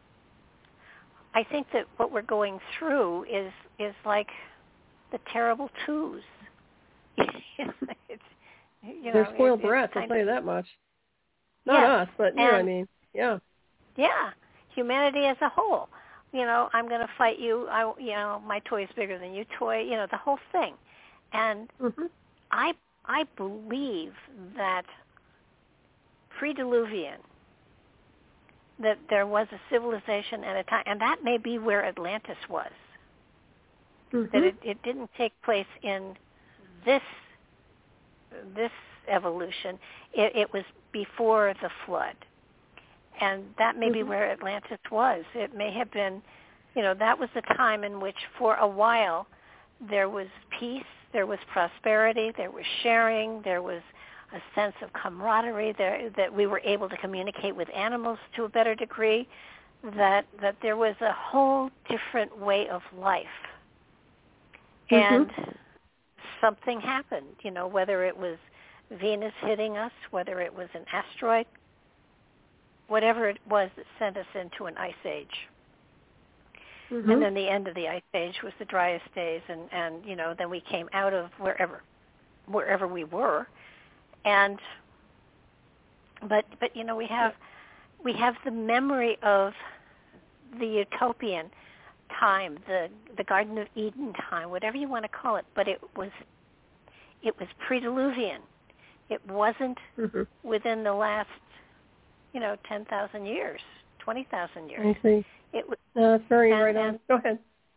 I think that what we're going through is is like the terrible twos. it's, you know, They're spoiled it, brats, I'll tell you that much. Not yes, us, but you know what I mean. Yeah. Yeah, humanity as a whole. You know, I'm going to fight you. I, you know, my toy's bigger than your toy. You know, the whole thing. And mm-hmm. I I believe that pre-Diluvian, that there was a civilization at a time, and that may be where Atlantis was. Mm-hmm. That it, it didn't take place in this this evolution. It, it was before the flood, and that may mm-hmm. be where Atlantis was. It may have been, you know, that was the time in which, for a while, there was peace, there was prosperity, there was sharing, there was a sense of camaraderie, there, that we were able to communicate with animals to a better degree, that that there was a whole different way of life. Mm-hmm. And something happened, you know, whether it was Venus hitting us, whether it was an asteroid, whatever it was that sent us into an ice age. Mm-hmm. And then the end of the ice age was the driest days, and, and you know, then we came out of wherever wherever we were. And but but you know we have we have the memory of the utopian time, the the Garden of Eden time, whatever you want to call it, but it was it was pre-Diluvian. It wasn't mm-hmm. within the last, you know, ten thousand years, twenty thousand years. I see. It was. No, that's very and, right on. Go ahead.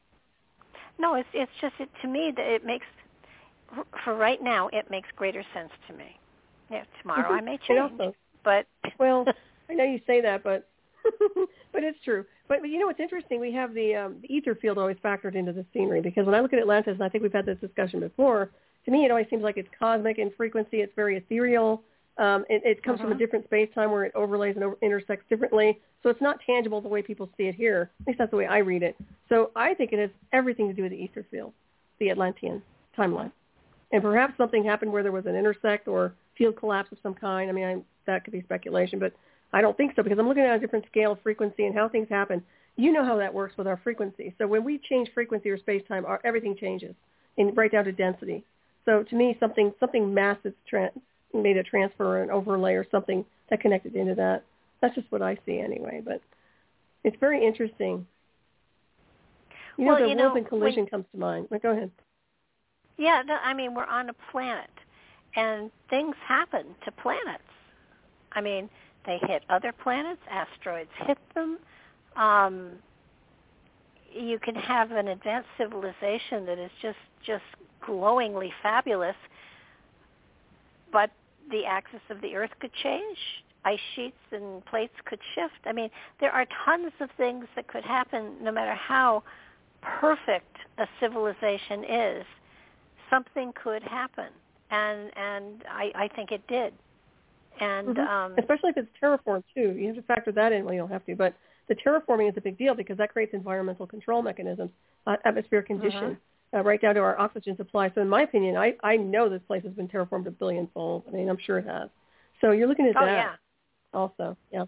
No, it's it's just it, to me that it makes, for right now, it makes greater sense to me. Yeah, tomorrow I may change, also, but well, I know you say that, but but it's true. But, but you know what's interesting? We have the um, the ether field always factored into the scenery, because when I look at Atlantis, and I think we've had this discussion before, to me it always seems like it's cosmic in frequency. It's very ethereal. Um, it, it comes uh-huh. from a different space-time where it overlays and over- intersects differently. So it's not tangible the way people see it here. At least that's the way I read it. So I think it has everything to do with the ether field, the Atlantean timeline. And perhaps something happened where there was an intersect or field collapse of some kind. I mean, I, that could be speculation, but I don't think so, because I'm looking at a different scale of frequency and how things happen. You know how that works with our frequency. So when we change frequency or space-time, our, everything changes, and right down to density. So to me, something something massive tra- made a transfer or an overlay or something that connected into that. That's just what I see anyway, but it's very interesting. You well, know, the you Wolven know, collision when, comes to mind. But go ahead. Yeah, no, I mean, we're on a planet, and things happen to planets. I mean, they hit other planets, asteroids hit them. Um, you can have an advanced civilization that is just, just glowingly fabulous, but the axis of the Earth could change. Ice sheets and plates could shift. I mean, there are tons of things that could happen no matter how perfect a civilization is. Something could happen, and and I, I think it did. And mm-hmm. um, especially if it's terraformed, too. You have to factor that in. Well, you don't have to, but the terraforming is a big deal because that creates environmental control mechanisms, uh, atmospheric condition, uh-huh. uh, right down to our oxygen supply. So in my opinion, I, I know this place has been terraformed a billion fold. I mean, I'm sure it has. So you're looking at oh, that yeah. also. Yeah.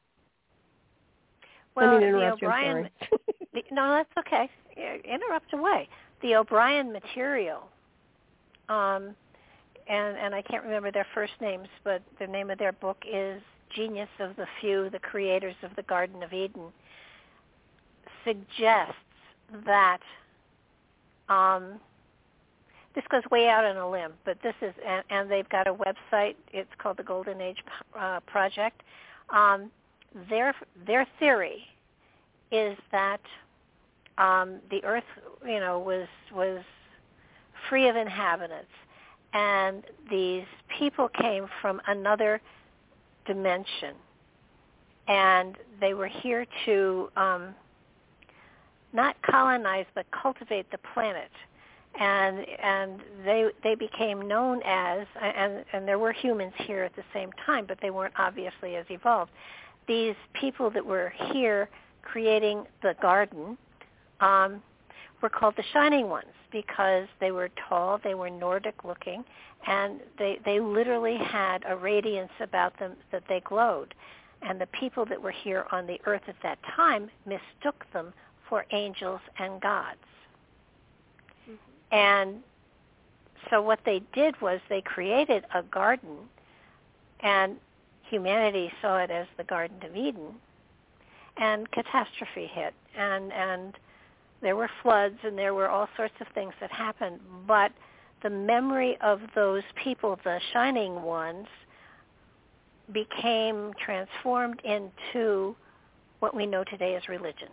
Well, I mean, the interrupt O'Brien, you, the, no, that's okay. Interrupt away. The O'Brien material, um, and, and I can't remember their first names, but the name of their book is Genius of the Few, the Creators of the Garden of Eden, suggests that, um, this goes way out on a limb, but this is, and, and they've got a website, it's called the Golden Age uh, Project. Um, their, their theory is that um, the Earth, you know, was was free of inhabitants, and these people came from another dimension, and they were here to um, not colonize but cultivate the planet, and and they they became known as, and and there were humans here at the same time, but they weren't obviously as evolved. These people that were here creating the garden um, were called the Shining Ones because they were tall, they were Nordic looking, and they, they literally had a radiance about them that they glowed. And the people that were here on the earth at that time mistook them for angels and gods. Mm-hmm. And so what they did was they created a garden, and humanity saw it as the Garden of Eden, and catastrophe hit, and and there were floods, and there were all sorts of things that happened, but the memory of those people, the Shining Ones, became transformed into what we know today as religion.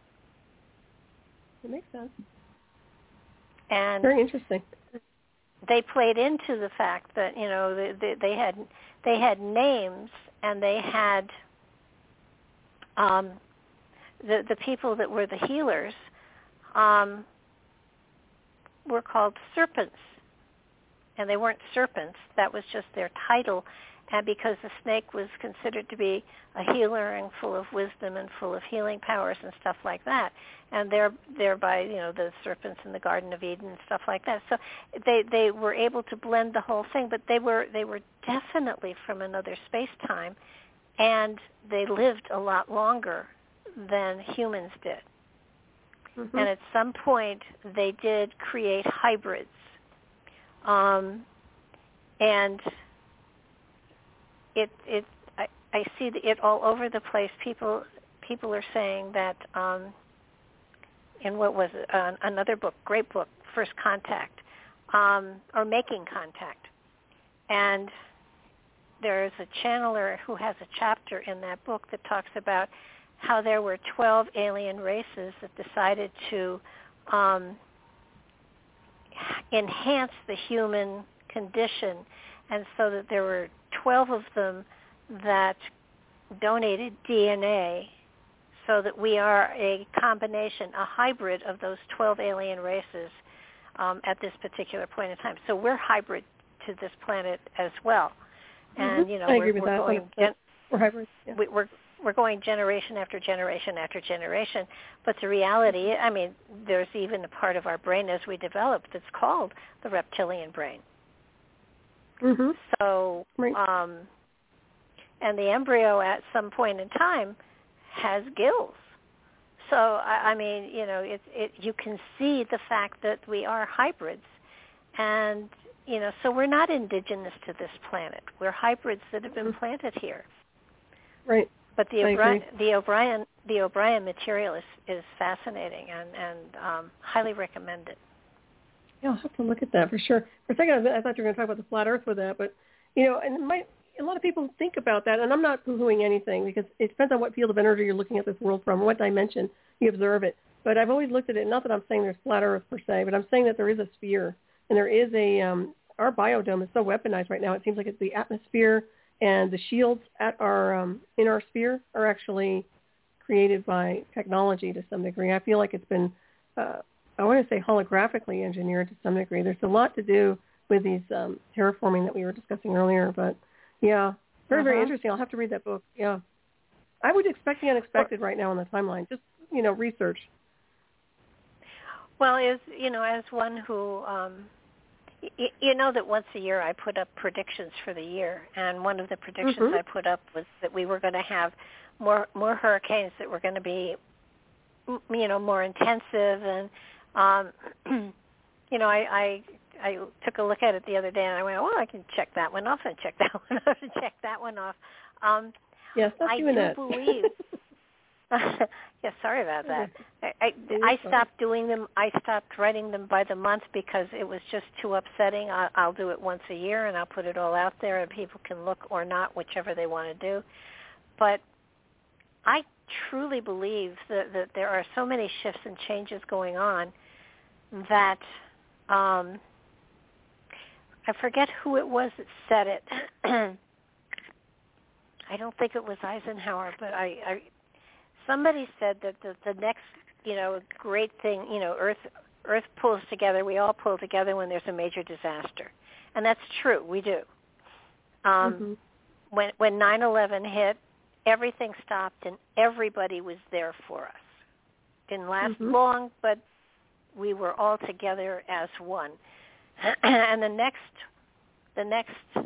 That makes sense. And very interesting. They played into the fact that, you know, they, they, they had they had names, and they had um, the the people that were the healers um, were called serpents, and they weren't serpents. That was just their title, and because the snake was considered to be a healer and full of wisdom and full of healing powers and stuff like that, and there, thereby, you know, the serpents in the Garden of Eden and stuff like that. So they they were able to blend the whole thing, but they were they were definitely from another space-time, and they lived a lot longer than humans did. Mm-hmm. And at some point, they did create hybrids, um, and it it I, I see it all over the place. People people are saying that um, in what was uh, another book, great book, First Contact, um, or Making Contact. And there's a channeler who has a chapter in that book that talks about how there were twelve alien races that decided to um, enhance the human condition, and so that there were twelve of them that donated D N A so that we are a combination, a hybrid of those twelve alien races um, at this particular point in time. So we're hybrid to this planet as well. And, mm-hmm. you know, I we're, agree with we're that. going gen- we're hybrid. Yeah. we, we're we're going generation after generation after generation. But the reality, I mean, there's even a part of our brain as we develop that's called the reptilian brain. Mm-hmm. So, right. um, and the embryo at some point in time has gills. So, I, I mean, you know, it, it, you can see the fact that we are hybrids. And, you know, so we're not indigenous to this planet. We're hybrids that have been planted here. Right. But the O'Brien, the O'Brien, the O'Brien material is, is fascinating and, and um, highly recommended. Yeah, I'll have to look at that for sure. For a second, I thought you were going to talk about the flat Earth with that, but you know, and my, a lot of people think about that, and I'm not poo-hooing anything because it depends on what field of energy you're looking at this world from, what dimension you observe it. But I've always looked at it. Not that I'm saying there's flat Earth per se, but I'm saying that there is a sphere, and there is a. Um, our biodome is so weaponized right now. It seems like it's the atmosphere. And the shields at our um, in our sphere are actually created by technology to some degree. I feel like it's been, uh, I want to say holographically engineered to some degree. There's a lot to do with these um, terraforming that we were discussing earlier. But, yeah, very, uh-huh. very interesting. I'll have to read that book. Yeah. I would expect the unexpected right now on the timeline. Just, you know, research. Well, as, you know, as one who... Um You know that once a year I put up predictions for the year, and one of the predictions mm-hmm. I put up was that we were going to have more more hurricanes that were going to be, you know, more intensive, and um, you know, I, I I took a look at it the other day, and I went, well, I can check that one off, and check that one off, and check that one off. Um, yes, stop I doing do that. believe. Yeah, sorry about that. I, I, I stopped doing them. I stopped writing them by the month because it was just too upsetting. I, I'll do it once a year, and I'll put it all out there, and people can look or not, whichever they want to do. But I truly believe that, that there are so many shifts and changes going on that um, I forget who it was that said it. I don't think it was Eisenhower, but I... I Somebody said that the, the next, you know, great thing, you know, Earth Earth pulls together. We all pull together when there's a major disaster, and that's true. We do. Um, mm-hmm. When when nine eleven hit, everything stopped, and everybody was there for us. Didn't last mm-hmm. long, but we were all together as one. And the next the next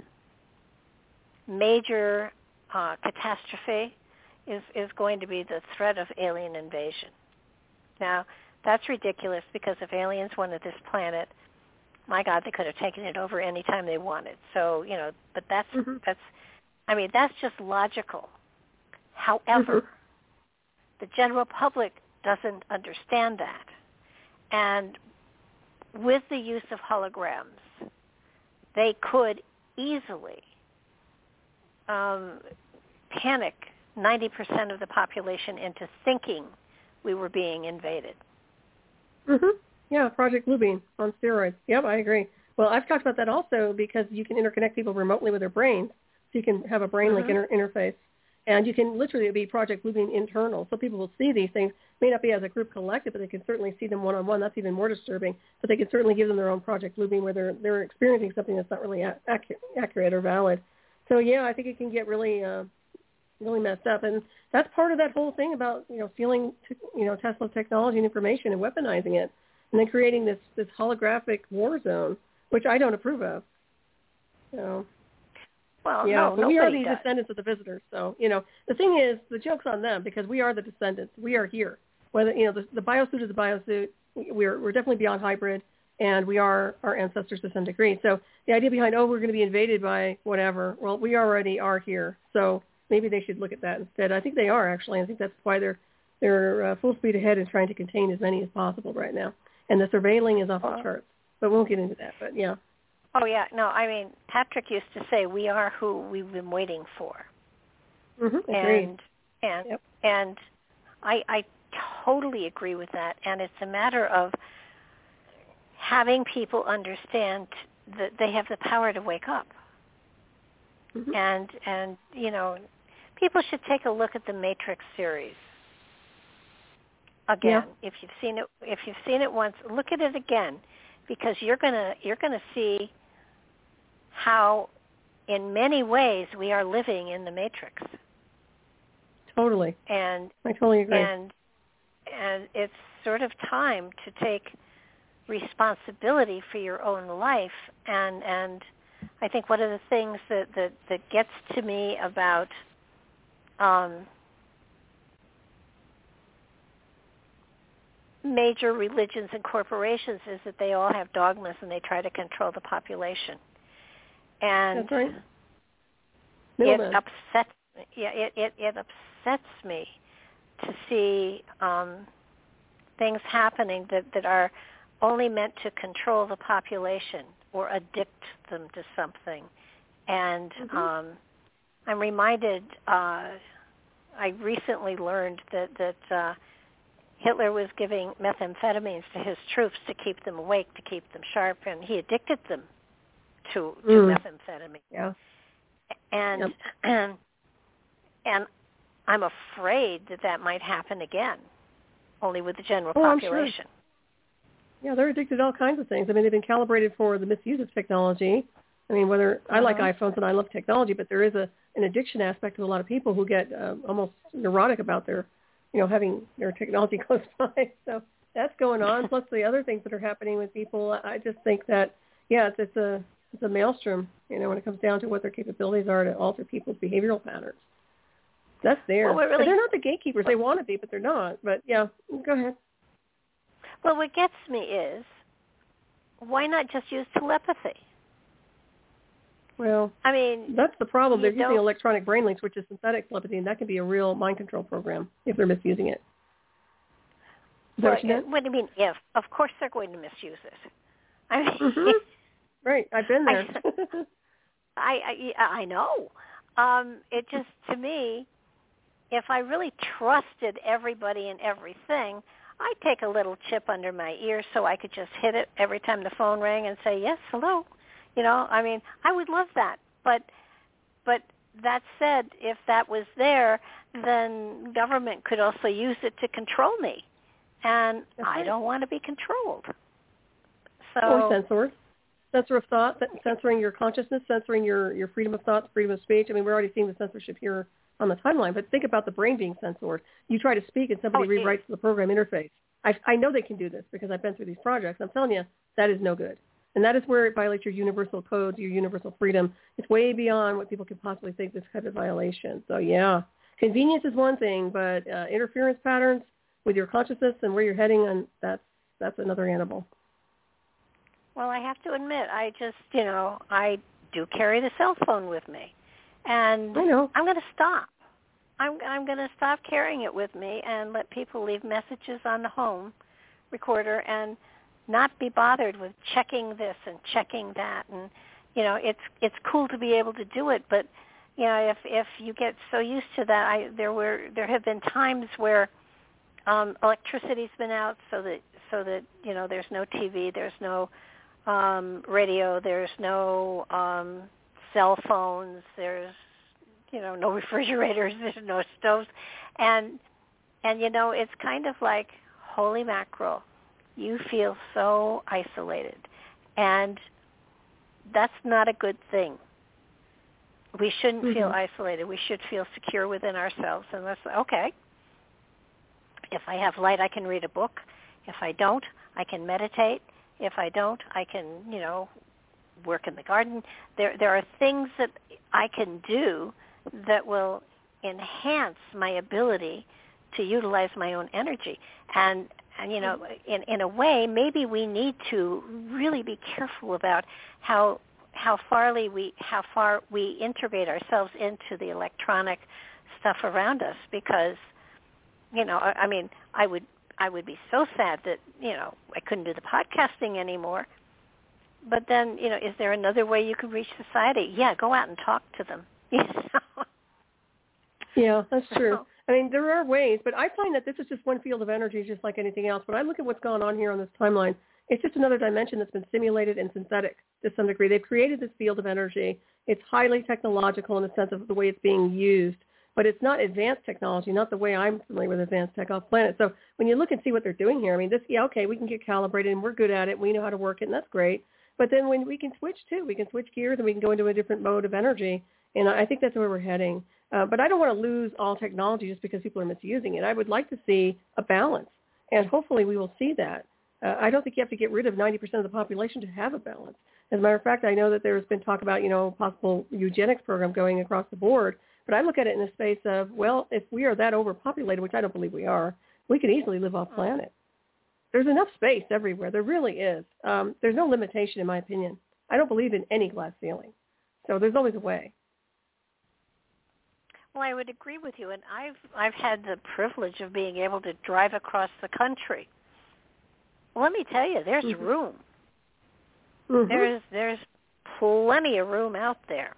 major uh, catastrophe is, is going to be the threat of alien invasion. Now, that's ridiculous because if aliens wanted this planet, my God, they could have taken it over any time they wanted. So, you know, but that's, mm-hmm. that's I mean, that's just logical. However, mm-hmm. the general public doesn't understand that. And with the use of holograms, they could easily um, panic ninety percent of the population into thinking we were being invaded. Mm-hmm. Yeah, Project Bluebeam on steroids. Yep, I agree. Well, I've talked about that also because you can interconnect people remotely with their brains. So you can have a brain-link mm-hmm. inter- interface. And you can literally be Project Bluebeam internal. So people will see these things. May not be as a group collective, but they can certainly see them one-on-one. That's even more disturbing. But they can certainly give them their own Project Bluebeam where they're, they're experiencing something that's not really ac- accurate or valid. So, yeah, I think it can get really... Uh, really messed up. And that's part of that whole thing about, you know, stealing, you know, Tesla's technology and information and weaponizing it and then creating this, this holographic war zone, which I don't approve of. So, well, yeah, no, but we are the does. descendants of the visitors. So, you know, the thing is, the joke's on them because we are the descendants. We are here. Whether, you know, the, the biosuit is a biosuit. We're, we're definitely beyond hybrid, and we are our ancestors to some degree. So the idea behind, oh, we're going to be invaded by whatever, well, we already are here. So, maybe they should look at that instead. I think they are, actually. I think that's why they're they're uh, full speed ahead in trying to contain as many as possible right now. And the surveilling is off the charts. But we won't get into that, but yeah. Oh, yeah. No, I mean, Patrick used to say, we are who we've been waiting for. Mm-hmm. And, and, yep. and I, I totally agree with that. And it's a matter of having people understand that they have the power to wake up. Mm-hmm. And, and you know, people should take a look at the Matrix series. Again, yeah. if you've seen it, if you've seen it once, look at it again, because you're gonna you're gonna see how, in many ways, we are living in the Matrix. Totally. And I totally agree. And and it's sort of time to take responsibility for your own life. And and I think one of the things that that, that gets to me about um, major religions and corporations is that they all have dogmas and they try to control the population. And that's right. it upsets yeah, it, it, it upsets me to see um, things happening that, that are only meant to control the population or addict them to something. And mm-hmm. um, I'm reminded, uh, I recently learned that, that uh, Hitler was giving methamphetamines to his troops to keep them awake, to keep them sharp, and he addicted them to, to mm. methamphetamine. Yeah. And, yep. and and I'm afraid that that might happen again, only with the general oh, population. I'm sure. Yeah, they're addicted to all kinds of things. I mean, they've been calibrated for the misuse of technology. I mean, whether uh-huh. I like iPhones and I love technology, but there is a an addiction aspect to a lot of people who get uh, almost neurotic about their, you know, having their technology close by. So that's going on. Plus the other things that are happening with people. I just think that, yeah, it's, it's a it's a maelstrom, you know, when it comes down to what their capabilities are to alter people's behavioral patterns. That's there. Well, really, but they're not the gatekeepers. They want to be, but they're not. But, yeah, go ahead. Well, what gets me is, why not just use telepathy? Well, I mean, that's the problem. They're using don't... electronic brain links, which is synthetic telepathy, and that can be a real mind control program if they're misusing it. Is well, that what you meant? What do you mean if? Of course they're going to misuse it. I mean, mm-hmm. Right, I've been there. I, I, I know. Um, it just, to me, if I really trusted everybody and everything, I'd take a little chip under my ear so I could just hit it every time the phone rang and say, yes, hello. You know, I mean, I would love that. But but that said, if that was there, then government could also use it to control me. And That's I right. don't want to be controlled. So, or censor. Censor of thought, censoring your consciousness, censoring your, your freedom of thought, freedom of speech. I mean, we're already seeing the censorship here on the timeline, but think about the brain being censored. You try to speak and somebody oh, rewrites the program interface. I, I know they can do this because I've been through these projects. I'm telling you, that is no good. And that is where it violates your universal codes, your universal freedom. It's way beyond what people could possibly think this kind of violation. So, yeah, convenience is one thing, but uh, interference patterns with your consciousness and where you're heading, and that's, that's another animal. Well, I have to admit, I just, you know, I do carry the cell phone with me. And I know. I'm going to stop. I'm, I'm going to stop carrying it with me and let people leave messages on the home recorder and not be bothered with checking this and checking that. And, you know, it's it's cool to be able to do it, but, you know, if if you get so used to that, I there were there have been times where um, electricity's been out so that so that you know there's no T V, there's no um, radio, there's no um, cell phones, there's you know no refrigerators, there's no stoves, and and you know it's kind of like holy mackerel. You feel so isolated, and that's not a good thing. We shouldn't mm-hmm. feel isolated. We should feel secure within ourselves. And that's, okay, if I have light, I can read a book. If I don't, I can meditate. If I don't, I can, you know, work in the garden. There, there are things that I can do that will enhance my ability to utilize my own energy. And And, you know, in, in a way, maybe we need to really be careful about how how far we how far we integrate ourselves into the electronic stuff around us. Because, you know, I, I mean, I would I would be so sad that, you know, I couldn't do the podcasting anymore. But then, you know, is there another way you could reach society? Yeah, go out and talk to them. You know? Yeah, that's true. I mean, there are ways, but I find that this is just one field of energy, just like anything else. When I look at what's going on here on this timeline, it's just another dimension that's been simulated and synthetic to some degree. They've created this field of energy. It's highly technological in the sense of the way it's being used, but it's not advanced technology, not the way I'm familiar with advanced tech off planet. So when you look and see what they're doing here, I mean, this, yeah, okay, we can get calibrated and we're good at it. We know how to work it, and that's great. But then when we can switch too, we can switch gears and we can go into a different mode of energy. And I think that's where we're heading. Uh, but I don't want to lose all technology just because people are misusing it. I would like to see a balance, and hopefully we will see that. Uh, I don't think you have to get rid of ninety percent of the population to have a balance. As a matter of fact, I know that there's been talk about, you know, possible eugenics program going across the board. But I look at it in the space of, well, if we are that overpopulated, which I don't believe we are, we could easily live off planet. There's enough space everywhere. There really is. Um, there's no limitation, in my opinion. I don't believe in any glass ceiling. So there's always a way. Well, I would agree with you, and I've I've had the privilege of being able to drive across the country. Well, let me tell you, there's mm-hmm. room. Mm-hmm. There's there's plenty of room out there,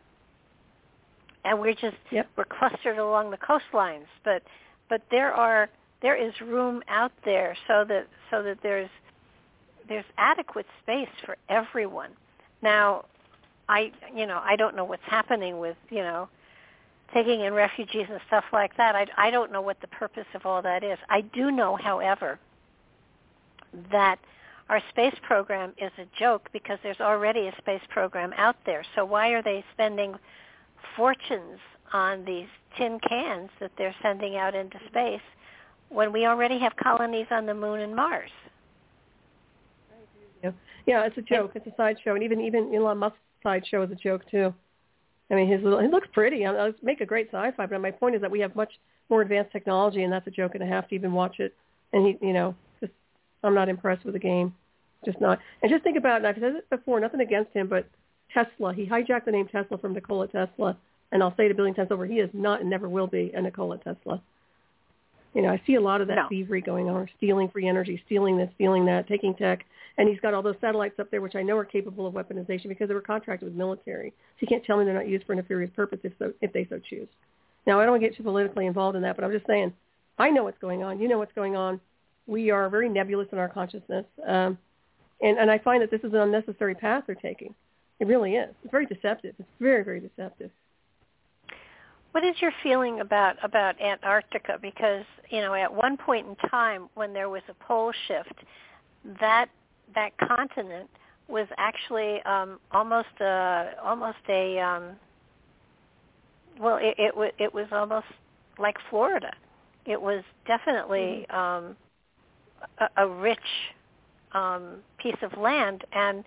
and we're just yep. we're clustered along the coastlines. But but there are there is room out there so that so that there's there's adequate space for everyone. Now, I you know I don't know what's happening with you know. taking in refugees and stuff like that. I, I don't know what the purpose of all that is. I do know, however, that our space program is a joke because there's already a space program out there. So why are they spending fortunes on these tin cans that they're sending out into space when we already have colonies on the moon and Mars? Yeah, yeah it's a joke. It's a sideshow. And even, even Elon Musk's sideshow is a joke, too. I mean, his little, it looks pretty. I'll make a great sci-fi, but my point is that we have much more advanced technology, and that's a joke and a half to even watch it. And, he, you know, just I'm not impressed with the game. Just not. And just think about, and I've said it before, nothing against him, but Tesla. He hijacked the name Tesla from Nikola Tesla, and I'll say it a billion times over, he is not and never will be a Nikola Tesla. You know, I see a lot of that no. thievery going on, stealing free energy, stealing this, stealing that, taking tech. And he's got all those satellites up there, which I know are capable of weaponization because they were contracted with military. So you can't tell me they're not used for nefarious purpose if, so, if they so choose. Now, I don't want to get too politically involved in that, but I'm just saying, I know what's going on. You know what's going on. We are very nebulous in our consciousness. Um, and, and I find that this is an unnecessary path they're taking. It really is. It's very deceptive. It's very, very deceptive. What is your feeling about, about Antarctica? Because, you know, at one point in time when there was a pole shift, that that continent was actually um, almost a, almost a, um, well, it, it, w- it was almost like Florida. It was definitely mm-hmm. um, a, a rich um, piece of land, and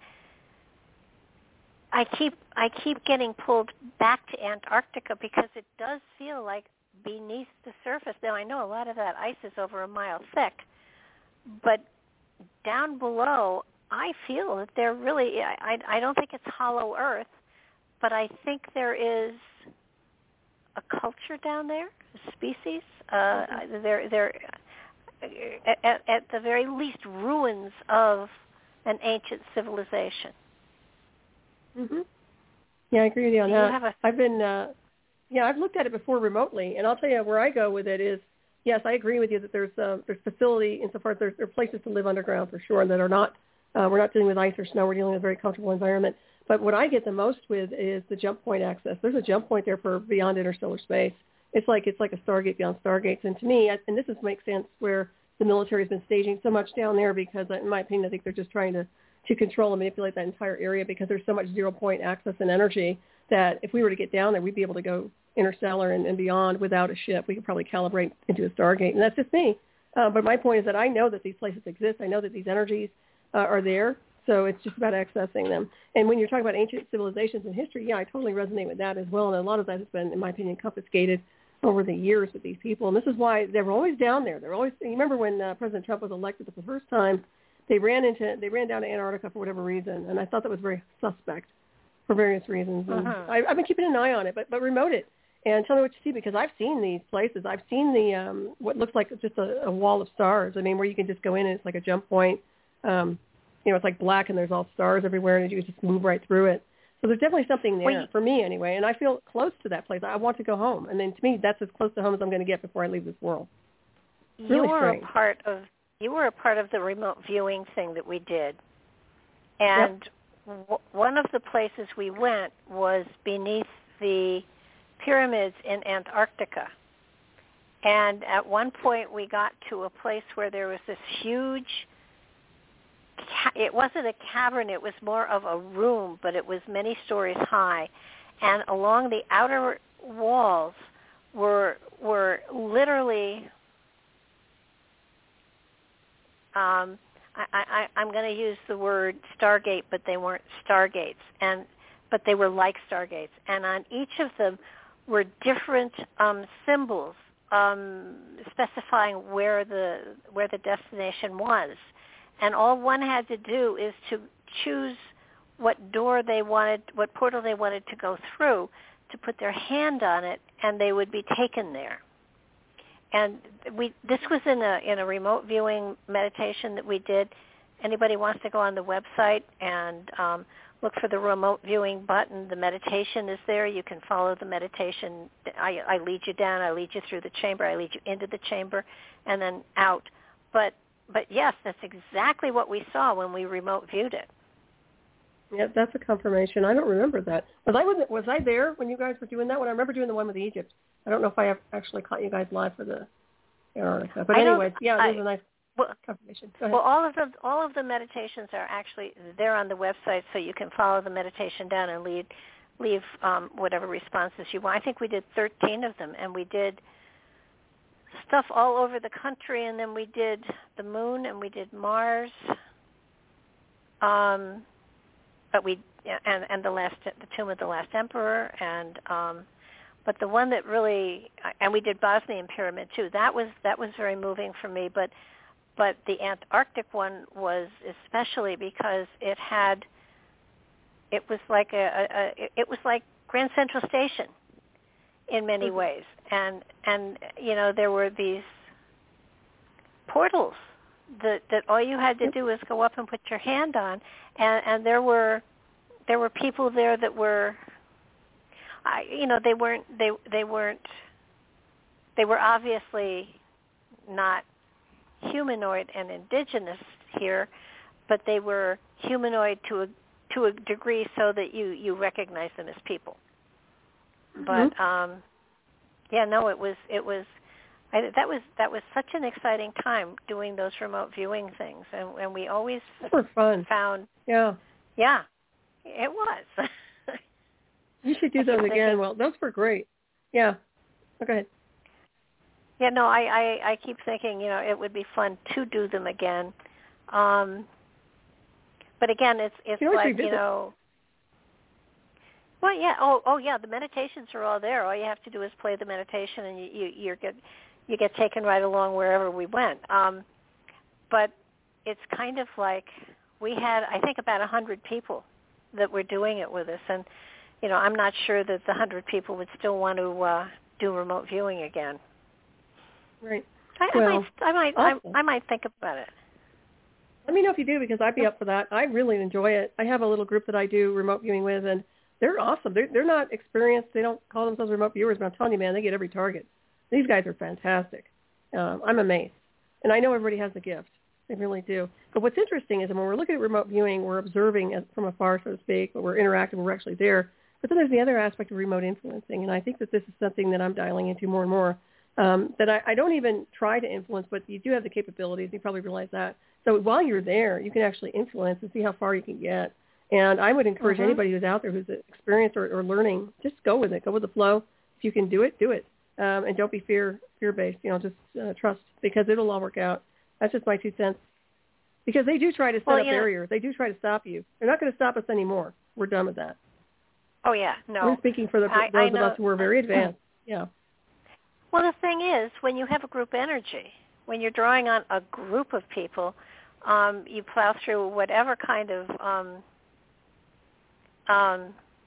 I keep I keep getting pulled back to Antarctica because it does feel like beneath the surface. Now, I know a lot of that ice is over a mile thick, but down below, I feel that there really, I, I don't think it's hollow earth, but I think there is a culture down there, a species. Uh, mm-hmm. There, there, at, at the very least, ruins of an ancient civilization. Mm-hmm. Yeah, I agree with you on Do that. You have a, I've been, uh, yeah, I've looked at it before remotely, and I'll tell you where I go with it is, yes, I agree with you that there's uh, there's facility insofar as there's there are places to live underground for sure that are not, uh, we're not dealing with ice or snow, we're dealing with a very comfortable environment. But what I get the most with is the jump point access. There's a jump point there for beyond interstellar space. It's like it's like a Stargate beyond Stargates. And to me, and this is, makes sense where the military has been staging so much down there because, in my opinion, I think they're just trying to, to control and manipulate that entire area because there's so much zero point access and energy that if we were to get down there, we'd be able to go interstellar and, and beyond without a ship. We could probably calibrate into a Stargate. And that's just me. Uh, but my point is that I know that these places exist. I know that these energies uh, are there. So it's just about accessing them. And when you're talking about ancient civilizations and history, yeah, I totally resonate with that as well. And a lot of that has been, in my opinion, confiscated over the years with these people. And this is why they were always down there. They're always. You remember when uh, President Trump was elected for the first time, they ran into they ran down to Antarctica for whatever reason, and I thought that was very suspect. for various reasons. And mm-hmm. I, I've been keeping an eye on it, but but remote it and tell me what you see, because I've seen these places. I've seen the um, what looks like just a, a wall of stars. I mean, where you can just go in and it's like a jump point. Um, you know, it's like black and there's all stars everywhere, and you just move right through it. So there's definitely something there well, you, for me anyway, and I feel close to that place. I want to go home, and then to me, that's as close to home as I'm going to get before I leave this world. It's you really were strange. a part of you were a part of the remote viewing thing that we did, and yep. w- one of the places we went was beneath the pyramids in Antarctica. And at one point, we got to a place where there was this huge. It wasn't a cavern, it was more of a room, but it was many stories high. And along the outer walls were were literally, um, I, I, I'm going to use the word Stargate, but they weren't Stargates, and but they were like Stargates. And on each of them were different um, symbols um, specifying where the where the destination was. And all one had to do is to choose what door they wanted, what portal they wanted to go through, to put their hand on it, and they would be taken there. And we this was in a in a remote viewing meditation that we did. Anybody wants to go on the website and um, look for the remote viewing button. The meditation is there. You can follow the meditation. I, I lead you down. I lead you through the chamber. I lead you into the chamber and then out. But But yes, that's exactly what we saw when we remote viewed it. Yeah, that's a confirmation. I don't remember that. Was I was, was I there when you guys were doing that one? I remember doing the one with Egypt. I don't know if I have actually caught you guys live for the Antarctica. But anyway, yeah, it was a nice well, confirmation. Well, all of the all of the meditations are actually there on the website, so you can follow the meditation down and lead leave um, whatever responses you want. I think we did thirteen of them, and we did stuff all over the country, and then we did the moon, and we did Mars, um, but we and and the last the tomb of the last emperor, and um, but the one that really and we did Bosnian pyramid too. That was that was very moving for me, but but the Antarctic one was especially because it had it was like a, a, a it was like Grand Central Station in many mm-hmm. ways. And, and you know, there were these portals that, that all you had to do was go up and put your hand on. And, and there were there were people there that were, I, you know, they weren't, they, they weren't, they were obviously not humanoid and indigenous here, but they were humanoid to a, to a degree so that you, you recognize them as people. But mm-hmm. um, yeah, no, it was it was I, that was that was such an exciting time doing those remote viewing things, and, and we always Super fun. found yeah yeah it was. You should do those again. Thinking, well, those were great. Yeah, oh, go ahead. Yeah, no, I, I I keep thinking, you know, it would be fun to do them again. Um, but again, it's it's you like revisit. you know. Well, yeah. Oh, oh, yeah. The meditations are all there. All you have to do is play the meditation, and you you you get you get taken right along wherever we went. Um, but it's kind of like we had, I think, about a hundred people that were doing it with us, and you know, I'm not sure that the hundred people would still want to uh, do remote viewing again. Right. I, well, I might, I might, awesome. I, I might think about it. Let me know if you do, because I'd be up for that. I really enjoy it. I have a little group that I do remote viewing with, and they're awesome. They're, they're not experienced. They don't call themselves remote viewers, but I'm telling you, man, they get every target. These guys are fantastic. Um, I'm amazed. And I know everybody has a gift. They really do. But what's interesting is that when we're looking at remote viewing, we're observing as, from afar, so to speak, but we're interacting, we're actually there. But then there's the other aspect of remote influencing, and I think that this is something that I'm dialing into more and more, um, that I, I don't even try to influence, but you do have the capabilities. You probably realize that. So while you're there, you can actually influence and see how far you can get. And I would encourage mm-hmm. anybody who's out there who's experienced or, or learning, just go with it. Go with the flow. If you can do it, do it. Um, and don't be fear, fear-based. You know, just uh, trust, because it'll all work out. That's just my two cents. Because they do try to set well, up you know, barriers. They do try to stop you. They're not going to stop us anymore. We're done with that. Oh, yeah, no. I'm speaking for the, I, those I of know. us who are very advanced. Yeah. Well, the thing is, when you have a group energy, when you're drawing on a group of people, um, you plow through whatever kind of um, um,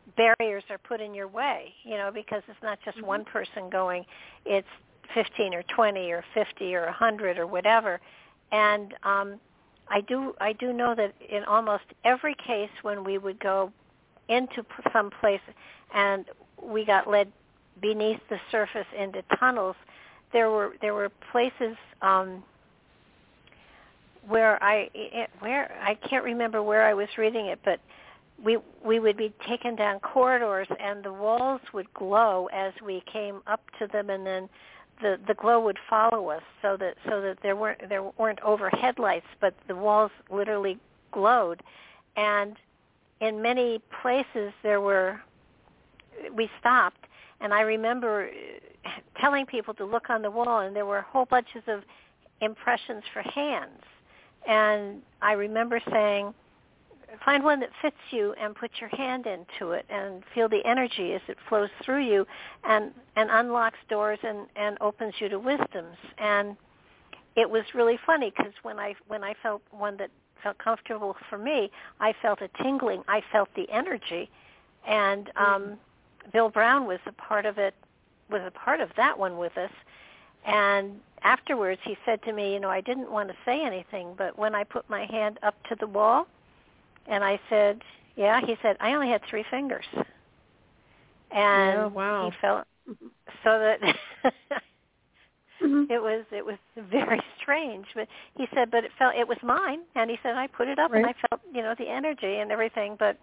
barriers are put in your way, you know, because it's not just mm-hmm. one person going, it's fifteen or twenty or fifty or one hundred or whatever. And um, I do I do know that in almost every case when we would go into some place and we got led beneath the surface into tunnels, there were there were places um, where I where I can't remember where I was reading it, but we we would be taken down corridors and the walls would glow as we came up to them, and then the the glow would follow us, so that so that there weren't there weren't overhead lights, but the walls literally glowed. And in many places there were we stopped, and I remember telling people to look on the wall, and there were whole bunches of impressions for hands. And I remember saying, find one that fits you and put your hand into it and feel the energy as it flows through you and, and unlocks doors and, and opens you to wisdoms. And it was really funny because when I when I felt one that felt comfortable for me, I felt a tingling. I felt the energy. And um, Bill Brown was a part of it, was a part of that one with us. And afterwards he said to me, you know, I didn't want to say anything, but when I put my hand up to the wall, and I said, yeah, he said, I only had three fingers. And yeah, wow. he felt so that mm-hmm. it was it was very strange. But he said, but it felt it was mine, and he said I put it up right. and I felt, you know, the energy and everything. But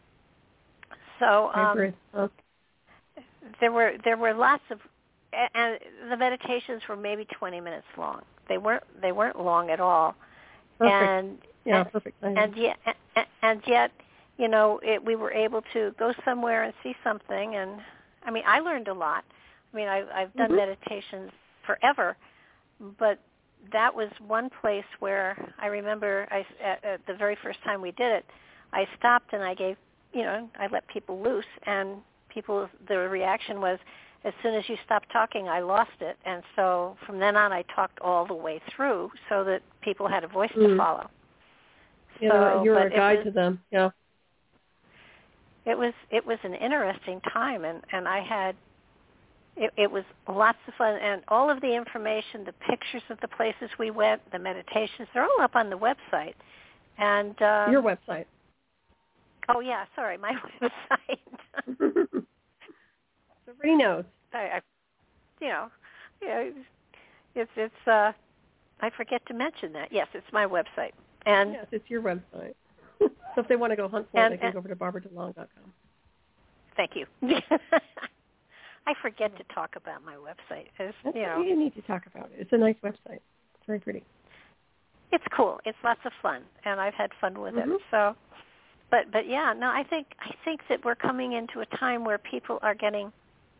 so um, oh. there were there were lots of, and the meditations were maybe twenty minutes long. They weren't they weren't long at all. Perfect. And yeah, and, perfect. And yet, and yet, you know, it, we were able to go somewhere and see something. And I mean, I learned a lot. I mean, I, I've done mm-hmm. meditations forever, but that was one place where I remember I, at, at the very first time we did it, I stopped and I gave, you know, I let people loose, and people, the reaction was, as soon as you stopped talking, I lost it. And so from then on, I talked all the way through so that people had a voice mm. to follow. Yeah, so, you're a guide was, to them. Yeah. It was it was an interesting time, and, and I had, it, it was lots of fun, and all of the information, the pictures of the places we went, the meditations, they're all up on the website. And um, your website. Oh, yeah, sorry, my website. Everybody knows. I, I, you know, you know, it's it's. Uh, I forget to mention that. Yes, it's my website, and yes, it's your website. So if they want to go hunt for and, it, they can and, go over to barbara delong dot com. Thank you. I forget to talk about my website. As, you know, you need to talk about it. It's a nice website. It's very pretty. It's cool. It's lots of fun, and I've had fun with mm-hmm. it. So, but but yeah, no, I think I think that we're coming into a time where people are getting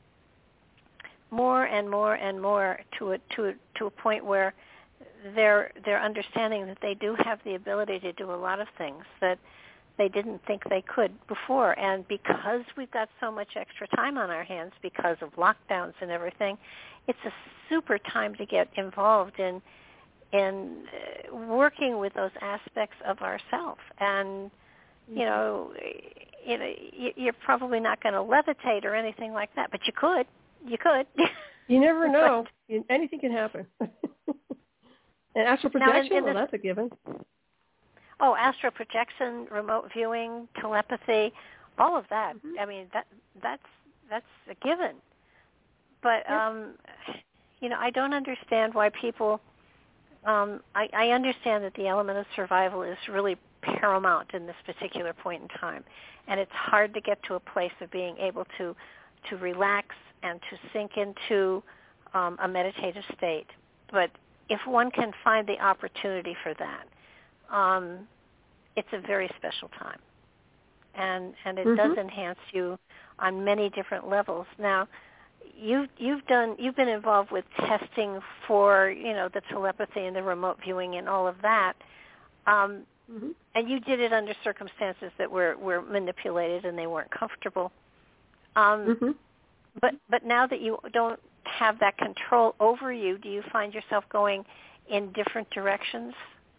more and more and more to a to a, to a point where they're they're understanding that they do have the ability to do a lot of things that they didn't think they could before. And because we've got so much extra time on our hands because of lockdowns and everything, it's a super time to get involved in in working with those aspects of ourself. And you know, you know, you're probably not going to levitate or anything like that, but you could. You could. You never know. Anything can happen. And astral projection, now in, in well, this, that's a given. Oh, astral projection, remote viewing, telepathy, all of that. Mm-hmm. I mean, that that's that's a given. But yep. um, you know, I don't understand why people. Um, I, I understand that the element of survival is really paramount in this particular point in time, and it's hard to get to a place of being able to to relax and to sink into um, a meditative state. But if one can find the opportunity for that, um, it's a very special time, and and it mm-hmm. does enhance you on many different levels. Now, you've you've done you've been involved with testing for you know the telepathy and the remote viewing and all of that, um, mm-hmm. and you did it under circumstances that were, were manipulated and they weren't comfortable. Um, mm-hmm. But but now that you don't have that control over you, do you find yourself going in different directions?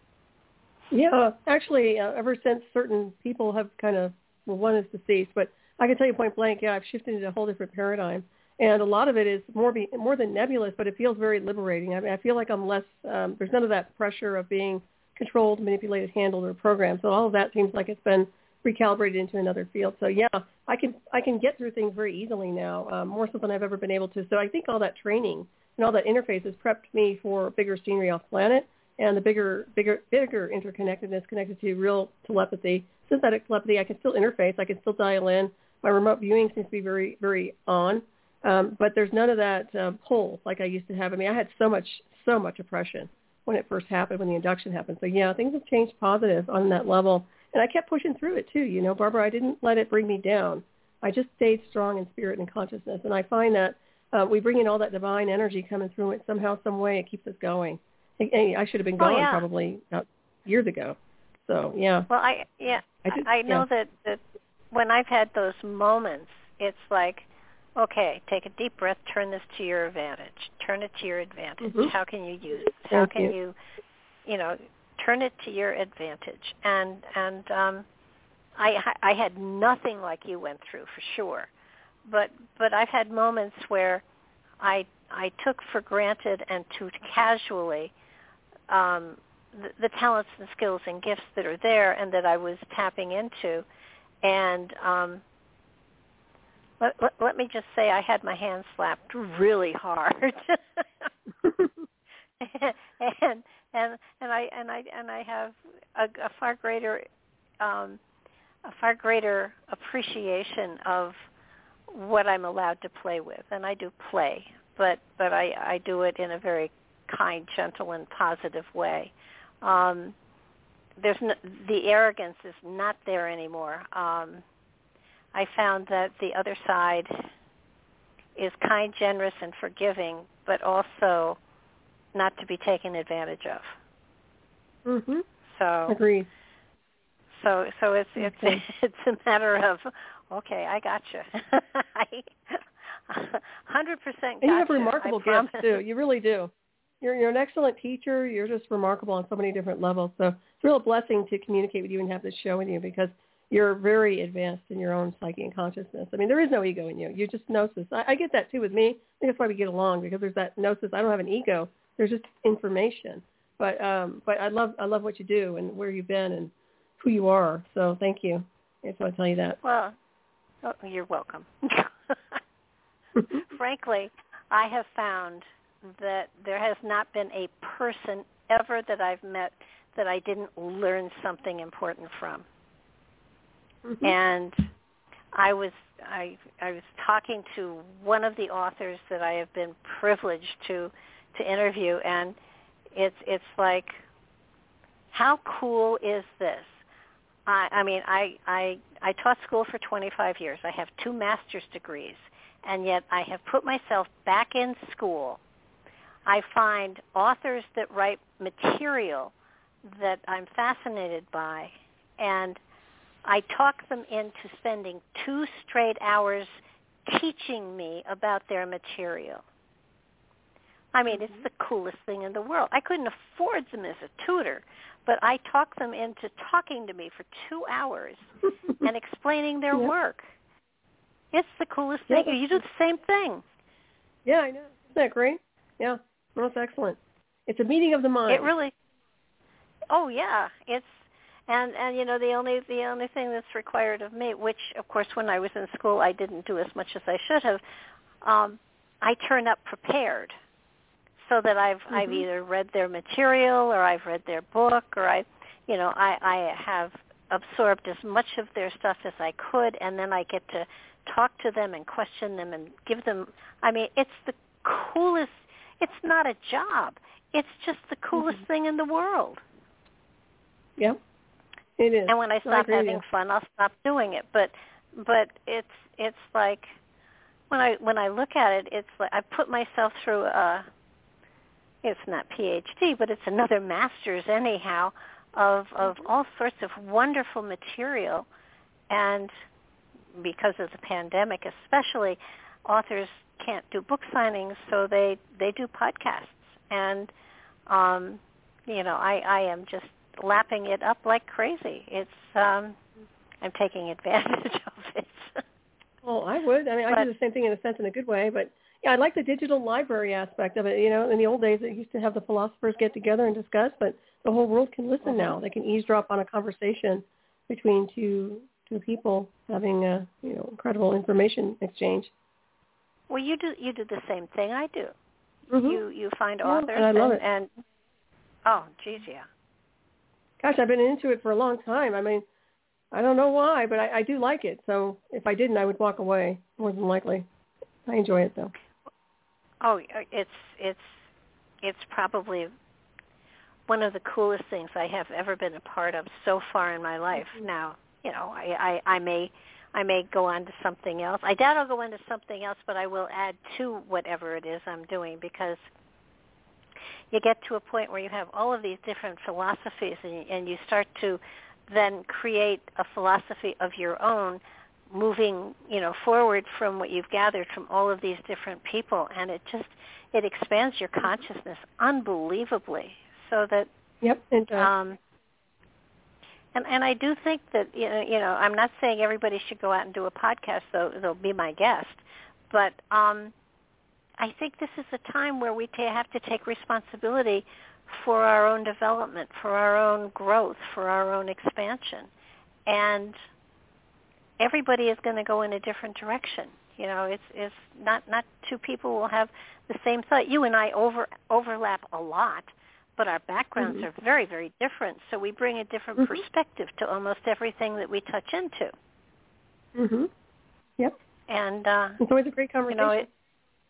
Yeah, actually, uh, ever since certain people have kind of, well, one is deceased, but I can tell you point blank, yeah, I've shifted into a whole different paradigm. And a lot of it is more be, more than nebulous, but it feels very liberating. I mean, I feel like I'm less, um, there's none of that pressure of being controlled, manipulated, handled, or programmed. So all of that seems like it's been recalibrated into another field. So yeah, I can I can get through things very easily now, um, more so than I've ever been able to. So I think all that training and all that interface has prepped me for bigger scenery off planet and the bigger, bigger, bigger interconnectedness connected to real telepathy, synthetic telepathy. I can still interface. I can still dial in. My remote viewing seems to be very, very on. Um, but there's none of that uh, pull like I used to have. I mean, I had so much, so much oppression when it first happened, when the induction happened. So, yeah, things have changed positive on that level. And I kept pushing through it, too. You know, Barbara, I didn't let it bring me down. I just stayed strong in spirit and consciousness. And I find that uh, we bring in all that divine energy coming through it somehow, some way. It keeps us going. I, I should have been gone oh, yeah. probably uh, years ago. So, yeah. Well, I yeah, I, just, I know yeah. that, that when I've had those moments, it's like, okay, take a deep breath, turn this to your advantage. Turn it to your advantage. Mm-hmm. How can you use it? How Thank can you. you, you know, turn it to your advantage? And and um, I I had nothing like you went through for sure, but but I've had moments where I I took for granted and too casually um, the, the talents and skills and gifts that are there and that I was tapping into, and um, Let, let, let me just say I had my hand slapped really hard, and and and I and I and I have a, a far greater um, a far greater appreciation of what I'm allowed to play with, and I do play, but but I, I do it in a very kind, gentle, and positive way. Um, there's no, the arrogance is not there anymore. Um, I found that the other side is kind, generous, and forgiving, but also not to be taken advantage of. Mm-hmm. So, agreed. So, so it's it's okay. it's a matter of, okay, I got you. I one hundred percent got And you have you, remarkable I gifts too. You really do. You're you're an excellent teacher. You're just remarkable on so many different levels. So it's a real blessing to communicate with you and have this show with you because you're very advanced in your own psyche and consciousness. I mean, there is no ego in you. You're just gnosis. I, I get that, too, with me. I think that's why we get along, because there's that gnosis. I don't have an ego. There's just information. But um, but I love I love what you do and where you've been and who you are. So thank you. I just want to tell you that. Well, oh, you're welcome. Frankly, I have found that there has not been a person ever that I've met that I didn't learn something important from. Mm-hmm. And I was I I was talking to one of the authors that I have been privileged to to interview, and it's it's like, how cool is this? I, I mean, I, I I taught school for twenty-five years. I have two master's degrees, and yet I have put myself back in school. I find authors that write material that I'm fascinated by, and I talk them into spending two straight hours teaching me about their material. I mean, it's the coolest thing in the world. I couldn't afford them as a tutor, but I talked them into talking to me for two hours and explaining their yeah. work. It's the coolest yeah, thing. You do the same thing. Yeah, I know. Isn't that great? Yeah, well, that's excellent. It's a meeting of the mind. It really. Oh yeah, it's and and you know the only the only thing that's required of me, which of course when I was in school I didn't do as much as I should have. Um, I turn up prepared, so that I've mm-hmm. I've either read their material or I've read their book or I, you know, I I have absorbed as much of their stuff as I could, and then I get to talk to them and question them and give them. I mean, it's the coolest. It's not a job. It's just the coolest mm-hmm. thing in the world. Yeah, it is. And when I stop I having fun, I'll stop doing it. But but it's it's like when I when I look at it, it's like I put myself through a. It's not P H D, but it's another master's anyhow of of all sorts of wonderful material, and because of the pandemic, especially, authors can't do book signings, so they they do podcasts, and um, you know I I am just lapping it up like crazy. It's um, I'm taking advantage of it. Well, I would. I mean, but, I do the same thing in a sense, in a good way. But yeah, I like the digital library aspect of it. You know, in the old days, it used to have the philosophers get together and discuss, but the whole world can listen mm-hmm. now. They can eavesdrop on a conversation between two two people having a you know incredible information exchange. Well, you do you do the same thing I do. Mm-hmm. You you find yeah, authors and I love and, it. and oh, geez, yeah. Gosh, I've been into it for a long time. I mean, I don't know why, but I, I do like it. So if I didn't, I would walk away more than likely. I enjoy it though. Oh, it's it's it's probably one of the coolest things I have ever been a part of so far in my life. Mm-hmm. Now, you know, I, I, I may I may go on to something else. I doubt I'll go into something else, but I will add to whatever it is I'm doing, because you get to a point where you have all of these different philosophies, and, and you start to then create a philosophy of your own, moving, you know, forward from what you've gathered from all of these different people, and it just it expands your consciousness unbelievably. So that yep, it does. Um, and and I do think that you know you know I'm not saying everybody should go out and do a podcast, though they'll be my guest, but um, I think this is a time where we ta- have to take responsibility for our own development, for our own growth, for our own expansion, and everybody is going to go in a different direction. You know, it's it's not not two people will have the same thought. You and I over overlap a lot, but our backgrounds mm-hmm. are very, very different. So we bring a different mm-hmm. perspective to almost everything that we touch into. Mhm. Yep. And uh, it's always a great conversation. You know, it,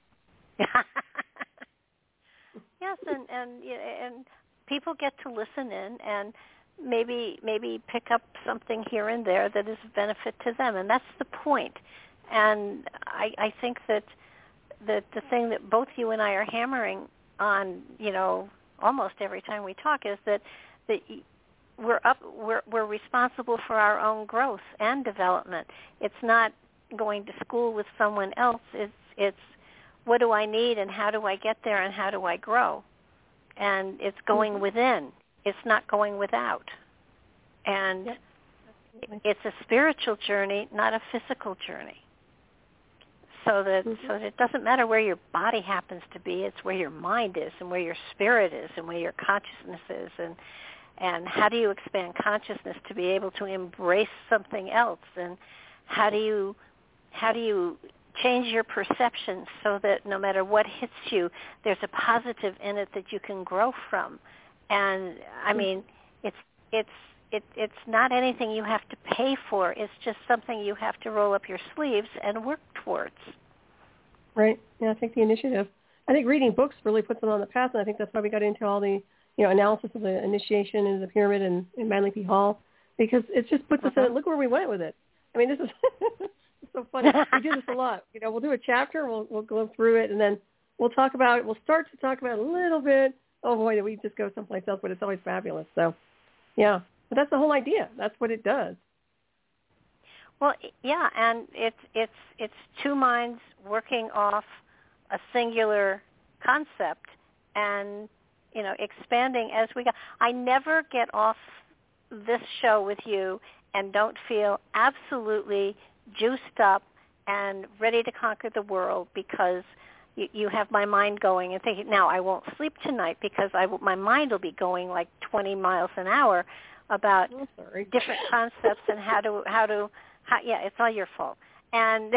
yes, and and and people get to listen in and maybe maybe pick up something here and there that is of benefit to them, and that's the point. And I, I think that that the thing that both you and I are hammering on, you know, almost every time we talk, is that that we're up we're we're responsible for our own growth and development. It's not going to school with someone else. It's it's what do I need and how do I get there and how do I grow? And it's going mm-hmm. within. It's not going without. And yep. it's a spiritual journey, not a physical journey. So that mm-hmm. so that it doesn't matter where your body happens to be, it's where your mind is and where your spirit is and where your consciousness is, and and how do you expand consciousness to be able to embrace something else, and how do you how do you change your perception so that no matter what hits you, there's a positive in it that you can grow from. And I mean, it's it's it, it's not anything you have to pay for. It's just something you have to roll up your sleeves and work towards. Right. Yeah, take the initiative. I think reading books really puts them on the path, and I think that's why we got into all the you know analysis of the initiation into the pyramid and, and Manly P. Hall, because it just puts uh-huh. us in. Look where we went with it. I mean, this is it's so funny. We do this a lot. You know, we'll do a chapter, we'll we'll go through it, and then we'll talk about it. We'll start to talk about it a little bit. Oh boy, we just go someplace else, but it's always fabulous. So, yeah, but that's the whole idea. That's what it does. Well, yeah, and it's it's it's two minds working off a singular concept, and you know, expanding as we go. I never get off this show with you and don't feel absolutely juiced up and ready to conquer the world, because you, you have my mind going and thinking, now I won't sleep tonight because I will, my mind will be going like twenty miles an hour about oh, sorry. different concepts and how to, how to, how, yeah, it's all your fault. And,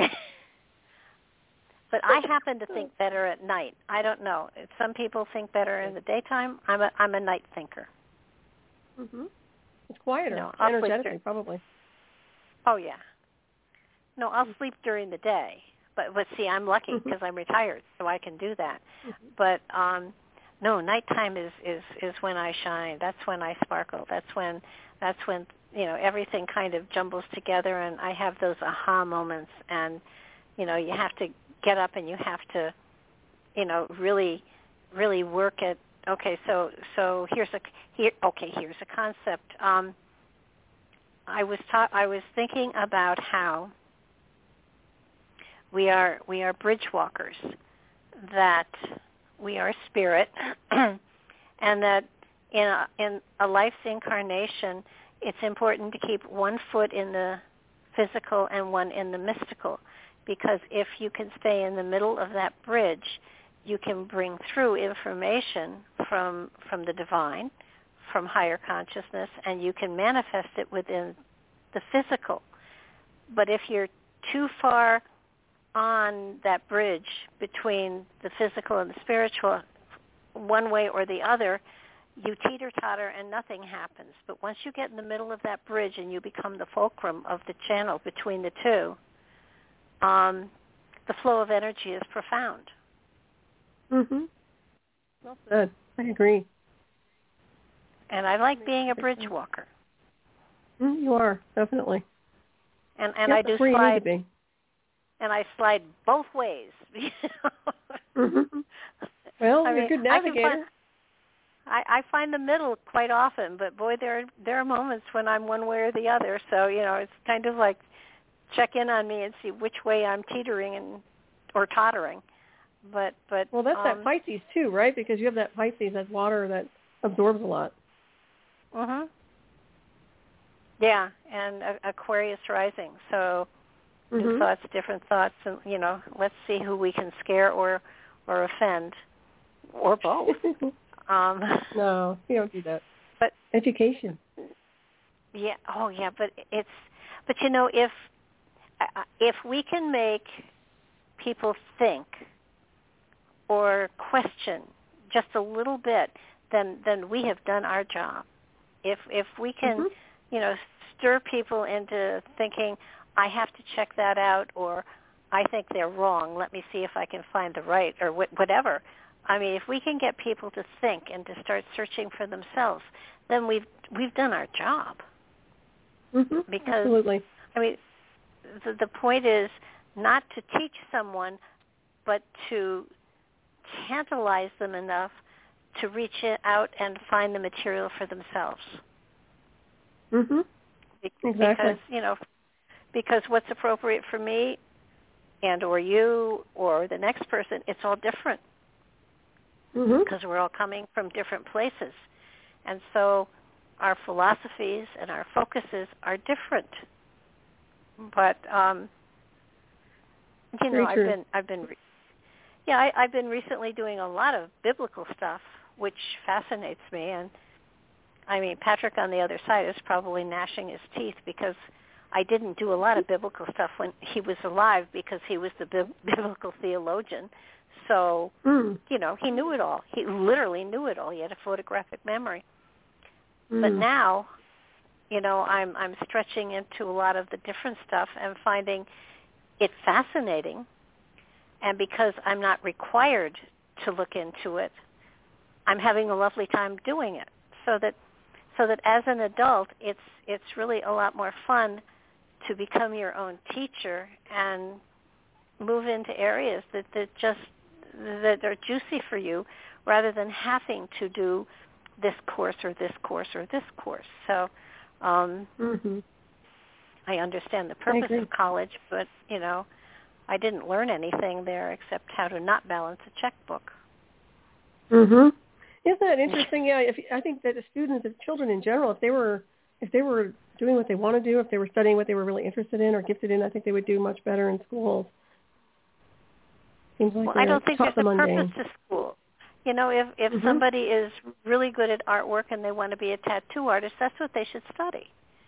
but I happen to think better at night. I don't know. Some people think better in the daytime. I'm a, I'm a night thinker. Mm-hmm. It's quieter, no, energetically, probably. Oh, yeah. No, I'll sleep during the day. But, but see, I'm lucky because mm-hmm. I'm retired, so I can do that. Mm-hmm. But, um, no, nighttime is, is, is when I shine. That's when I sparkle. That's when, that's when, you know, everything kind of jumbles together, and I have those aha moments. And, you know, you have to get up and you have to, you know, really, really work at, okay, so so here's a, here, okay, here's a concept. Um, I was ta- I was thinking about how we are we are bridge walkers, that we are spirit, and that in a, in a life's incarnation, it's important to keep one foot in the physical and one in the mystical. because if you can stay in the middle of that bridge, you can bring through information from from the divine, from higher consciousness, and you can manifest it within the physical. But if you're too far on that bridge between the physical and the spiritual, one way or the other, you teeter-totter and nothing happens. But once you get in the middle of that bridge and you become the fulcrum of the channel between the two, um, the flow of energy is profound. Mhm. Well said. I agree. And I like being a bridge walker. Mm, you are, definitely. And and yep, I do where slide. You need to be. And I slide both ways. mm-hmm. Well, I you're mean, a good navigator. I, I find the middle quite often, but boy, there there are moments when I'm one way or the other. So you know, it's kind of like check in on me and see which way I'm teetering and or tottering. But but well, that's um, that Pisces too, right? Because you have that Pisces, that water that absorbs a lot. Mhm. Yeah, and uh, Aquarius rising. So mm-hmm. new thoughts, different thoughts, and you know, let's see who we can scare or or offend, or both. um, no, you don't do that. But education. Yeah. Oh, yeah. But it's. But you know, if uh, if we can make people think or question just a little bit, then then we have done our job. If if we can, mm-hmm. you know, stir people into thinking, I have to check that out, or I think they're wrong. Let me see if I can find the right, or wh- whatever. I mean, if we can get people to think and to start searching for themselves, then we've we've done our job. Mm-hmm. Because Absolutely. I mean, the, the point is not to teach someone, but to tantalize them enough to reach it out and find the material for themselves. Mhm. Exactly. Because, you know, because what's appropriate for me and or you or the next person, it's all different. Mhm. Because we're all coming from different places. And so our philosophies and our focuses are different. But um you know, Very I've true. been I've been re- Yeah, I, I've been recently doing a lot of biblical stuff, which fascinates me. And, I mean, Patrick on the other side is probably gnashing his teeth because I didn't do a lot of biblical stuff when he was alive because he was the bi- biblical theologian. So, mm. you know, he knew it all. He literally knew it all. He had a photographic memory. Mm. But now, you know, I'm I'm stretching into a lot of the different stuff and finding it fascinating. And because I'm not required to look into it, I'm having a lovely time doing it. So that, so that as an adult, it's it's really a lot more fun to become your own teacher and move into areas that, that just that are juicy for you, rather than having to do this course or this course or this course. So, um, mm-hmm. I understand the purpose of college, but you know, I didn't learn anything there except how to not balance a checkbook. Mhm. Isn't that interesting? Yeah, if, I think that the students, if children in general, if they were if they were doing what they want to do, if they were studying what they were really interested in or gifted in, I think they would do much better in schools. Seems like well, I don't think there's the a mundane. purpose to school. You know, if if mm-hmm. somebody is really good at artwork and they want to be a tattoo artist, that's what they should study.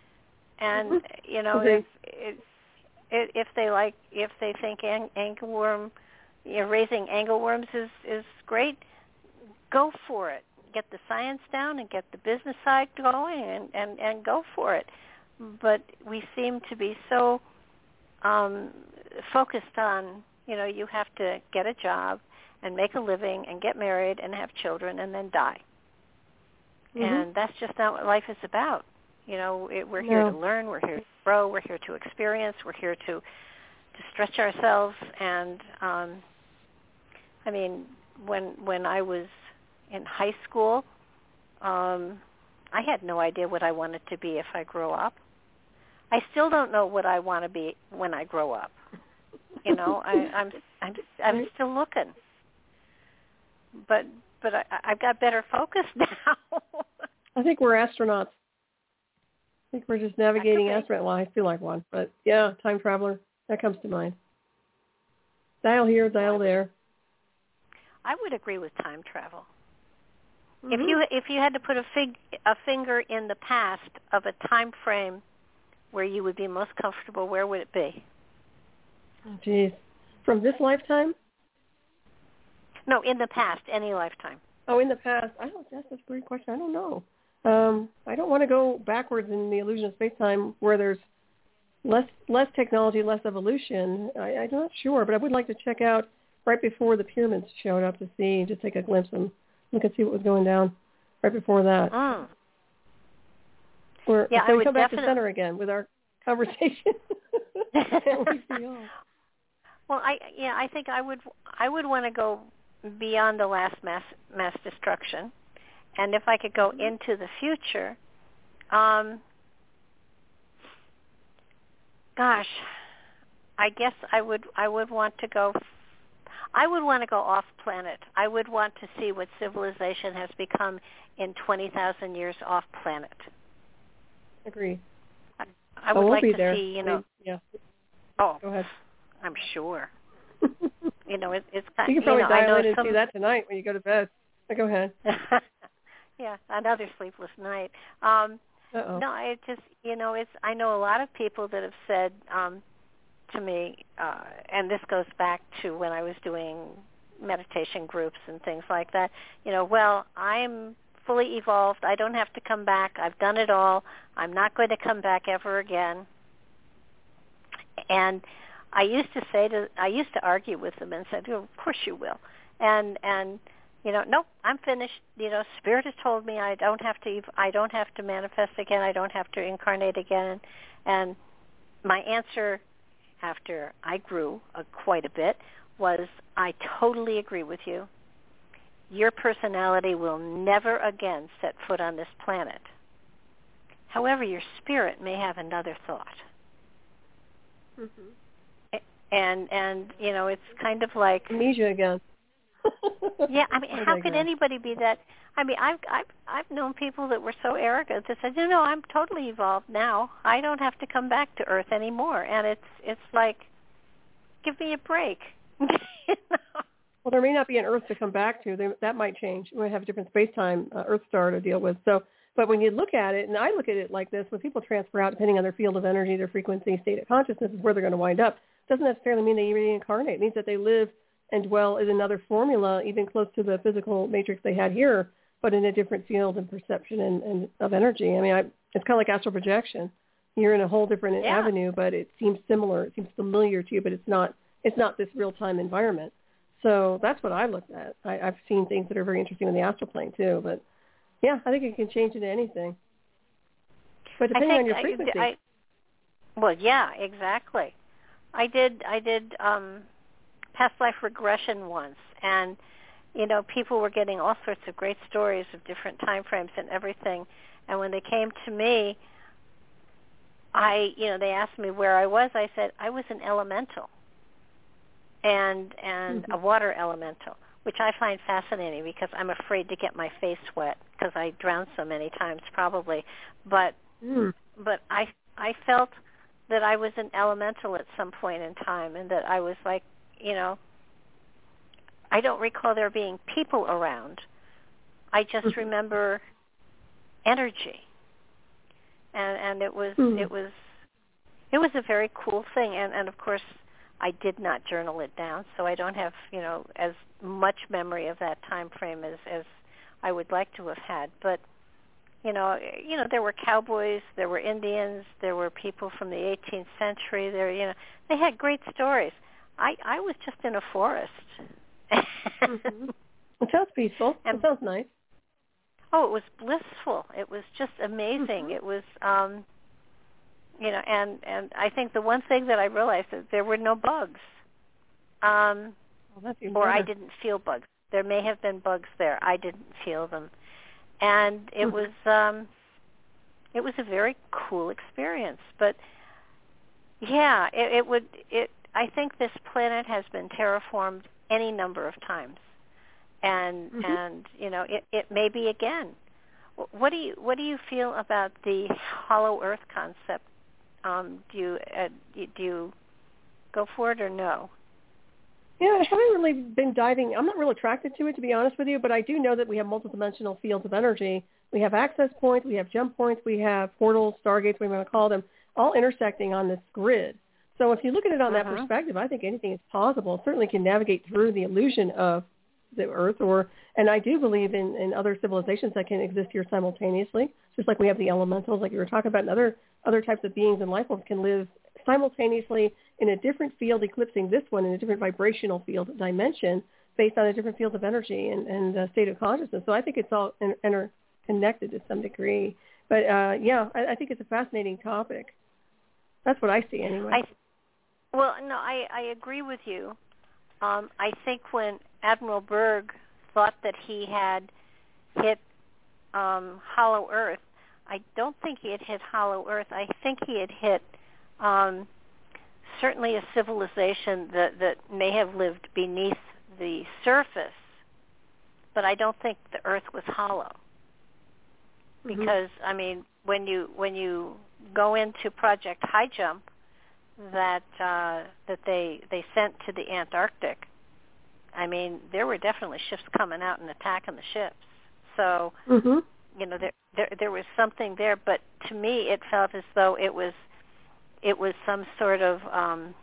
And mm-hmm. you know, okay. if it, if they like, if they think ang- angleworm, you know, raising angleworms is, is great, go for it. Get the science down and get the business side going and, and, and go for it. But we seem to be so um, focused on, you know, you have to get a job and make a living and get married and have children and then die. Mm-hmm. And that's just not what life is about. You know, it, we're here no. to learn, we're here to grow, we're here to experience, we're here to to stretch ourselves. And um, I mean, when when I was in high school, um, I had no idea what I wanted to be if I grow up. I still don't know what I want to be when I grow up. You know, I, I'm I'm I'm still looking. But but I, I've got better focus now. I think we're astronauts. I think we're just navigating okay. astronaut. Well, I feel like one, but yeah, time traveler. That comes to mind. Dial here, dial there. I would agree with time travel. Mm-hmm. If you if you had to put a fig a finger in the past of a time frame where you would be most comfortable, where would it be? Oh, geez. From this lifetime? No, in the past, any lifetime. Oh, in the past. I don't. That's a great question. I don't know. Um, I don't want to go backwards in the illusion of space-time where there's less less technology, less evolution. I, I'm not sure, but I would like to check out right before the pyramids showed up to see, to take a glimpse and look and see what was going down right before that. Mm. Or, yeah, so I we would come back definitely... to center again with our conversation. Well, I yeah, I think I would I would want to go beyond the last mass mass destruction, and if I could go into the future, um, gosh, I guess I would I would want to go. I would want to go off planet. I would want to see what civilization has become in twenty thousand years off planet. Agree. I, I would oh, we'll like be to there. see, you know. Yeah. Oh, go ahead. I'm sure. you know, it, it's kind. You can probably you know, dial I know in and some... see that tonight when you go to bed. So go ahead. Yeah, another sleepless night. Um, Uh-oh. no, it just you know, it's. I know a lot of people that have said um, to me, uh, and this goes back to when I was doing meditation groups and things like that. You know, well, I'm fully evolved. I don't have to come back. I've done it all. I'm not going to come back ever again. And I used to say to, I used to argue with them and said, oh, of course you will. And, and, you know, nope, I'm finished. You know, Spirit has told me I don't have to, I don't have to manifest again. I don't have to incarnate again. And my answer after I grew uh, quite a bit was, I totally agree with you. Your personality will never again set foot on this planet. However, your spirit may have another thought. Mm-hmm. And, and you know, it's kind of like... Amnesia again. Yeah, I mean, how could anybody be that... I mean, I've, I've, I've known people that were so arrogant that said, you know, I'm totally evolved now. I don't have to come back to Earth anymore. And it's, it's like, give me a break. You know? Well, there may not be an Earth to come back to. They, that might change. We might have a different space-time uh, Earth star to deal with. So, but when you look at it, and I look at it like this, when people transfer out, depending on their field of energy, their frequency, state of consciousness, is where they're going to wind up. It doesn't necessarily mean they reincarnate. It means that they live and dwell in another formula, even close to the physical matrix they had here, but in a different field and perception and, and of energy. I mean, I, it's kind of like astral projection. You're in a whole different yeah. avenue, but it seems similar. It seems familiar to you, but it's not. It's not this real-time environment. So that's what I looked at. I, I've seen things that are very interesting in the astral plane too. But yeah, I think it can change into anything. But depending on your frequency. I, I, well, yeah, exactly. I did. I did um, past life regression once, and you know, people were getting all sorts of great stories of different time frames and everything. And when they came to me, I, you know, they asked me where I was. I said I was an elemental. and and mm-hmm. a water elemental, which I find fascinating because I'm afraid to get my face wet because I drowned so many times probably. But mm. but I I felt that I was an elemental at some point in time, and that I was like, you know, I don't recall there being people around. I just mm-hmm. remember energy, and and it was mm. it was it was a very cool thing, and and of course, I did not journal it down, so I don't have, you know, as much memory of that time frame as, as I would like to have had. But, you know, you know, there were cowboys, there were Indians, there were people from the eighteenth century. There, you know, they had great stories. I, I was just in a forest. mm-hmm. It sounds peaceful. And, it sounds nice. Oh, it was blissful. It was just amazing. Mm-hmm. It was. Um, You know, and, and I think the one thing that I realized is there were no bugs, um, well, or I didn't feel bugs. There may have been bugs there. I didn't feel them, and it was um, it was a very cool experience. But yeah, it, it would. It I think this planet has been terraformed any number of times, and mm-hmm. and you know, it, it may be again. What do you what do you feel about the hollow Earth concept? Um, do you uh, do you go for it or no? Yeah, I haven't really been diving. I'm not real attracted to it, to be honest with you, but I do know that we have multidimensional fields of energy. We have access points, we have jump points, we have portals, stargates, whatever you want to call them, all intersecting on this grid. So if you look at it on uh-huh. that perspective, I think anything is possible. Certainly can navigate through the illusion of the Earth, or and I do believe in, in other civilizations that can exist here simultaneously, just like we have the elementals, like you were talking about, and other, other types of beings and life forms can live simultaneously in a different field, eclipsing this one in a different vibrational field dimension based on a different field of energy and, and uh, state of consciousness. So I think it's all in, interconnected to some degree. But, uh, yeah, I, I think it's a fascinating topic. That's what I see anyway. I, well, no, I, I agree with you. Um, I think when Admiral Byrd thought that he had hit um, Hollow Earth, I don't think he had hit Hollow Earth. I think he had hit um, certainly a civilization that, that may have lived beneath the surface, but I don't think the Earth was hollow. Mm-hmm. Because, I mean, when you when you go into Project High Jump that uh, that they they sent to the Antarctic, I mean, there were definitely ships coming out and attacking the ships. So, mm-hmm. you know, there, there there was something there, but to me it felt as though it was it was some sort of um,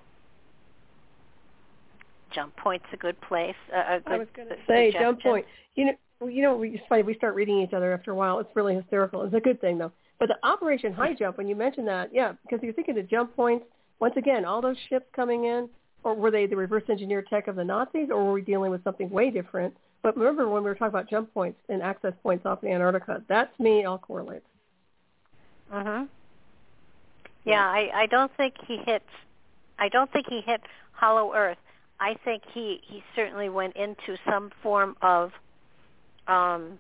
jump point's a good place. A, a good I was going to say suggestion. Jump point. You know, you know, it's funny. We start reading each other after a while. It's really hysterical. It's a good thing though. But the Operation High Jump, when you mentioned that, yeah, because you're thinking of jump points. Once again, all those ships coming in, or were they the reverse engineered tech of the Nazis, or were we dealing with something way different? But remember when we were talking about jump points and access points off in Antarctica, that to me all correlates. Mhm. Yeah, I, I don't think he hit. I don't think he hit Hollow Earth. I think he, he certainly went into some form of. Um,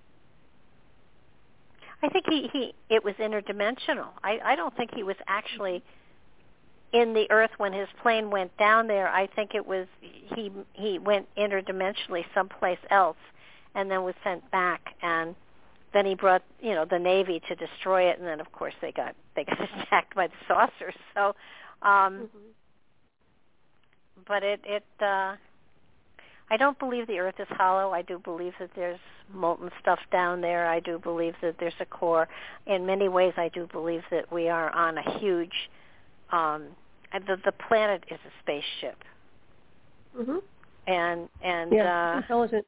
I think he, he it was interdimensional. I, I don't think he was actually in the Earth when his plane went down there. I think it was he he went interdimensionally someplace else, and then was sent back, and then he brought you know the Navy to destroy it, and then of course they got they got attacked by the saucers. So, um, mm-hmm. but it it uh, I don't believe the Earth is hollow. I do believe that there's molten stuff down there. I do believe that there's a core. In many ways, I do believe that we are on a huge. Um, the, the planet is a spaceship, mm-hmm. and and yeah, uh, intelligent.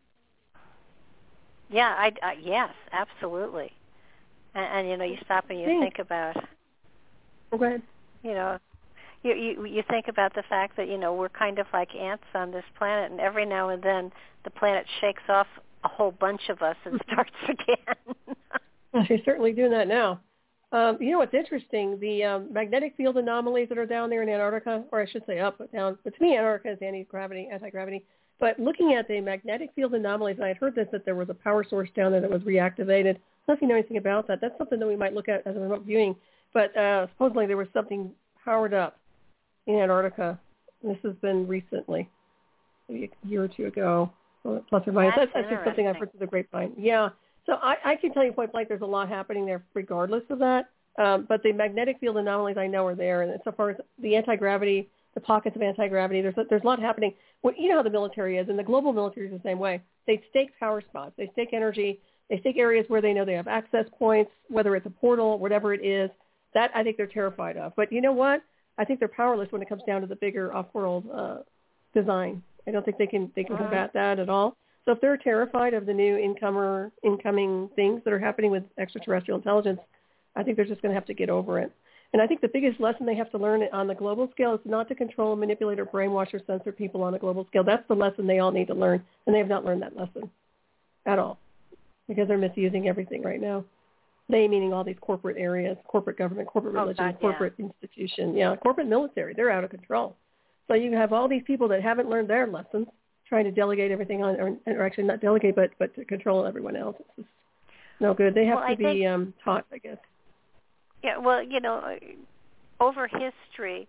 Yeah, I, I yes, absolutely. And, and you know, you stop and you think, think about. Oh, go ahead. You know, you, you you think about the fact that you know we're kind of like ants on this planet, and every now and then the planet shakes off a whole bunch of us and starts again. Well, she's certainly doing that now. Um, you know what's interesting? The um, magnetic field anomalies that are down there in Antarctica, or I should say up, but down. But to me, Antarctica is anti-gravity, anti-gravity. But looking at the magnetic field anomalies, and I had heard this, that there was a power source down there that was reactivated. I don't know if you know anything about that. That's something that we might look at as a remote viewing. But uh, supposedly there was something powered up in Antarctica. This has been recently, maybe a year or two ago, plus or minus. That's, that's just something I've heard through the grapevine. Yeah. So I, I can tell you point blank there's a lot happening there regardless of that. Um, but the magnetic field anomalies I know are there. And so far as the anti-gravity, the pockets of anti-gravity, there's a, there's a lot happening. Well, you know how the military is, and the global military is the same way. They stake power spots. They stake energy. They stake areas where they know they have access points, whether it's a portal, whatever it is. That I think they're terrified of. But you know what? I think they're powerless when it comes down to the bigger off-world uh, design. I don't think they can they can uh-huh. combat that at all. So if they're terrified of the new incomer, incoming things that are happening with extraterrestrial intelligence, I think they're just going to have to get over it. And I think the biggest lesson they have to learn on the global scale is not to control, manipulate, or brainwash or censor people on a global scale. That's the lesson they all need to learn, and they have not learned that lesson at all because they're misusing everything right now. They meaning all these corporate areas, corporate government, corporate religion, oh, God, corporate yeah. institution, yeah, corporate military. They're out of control. So you have all these people that haven't learned their lessons, trying to delegate everything on, or, or actually not delegate, but but to control everyone else. It's just no good. They have well, to I be think, um, taught, I guess. Yeah, well, you know, over history,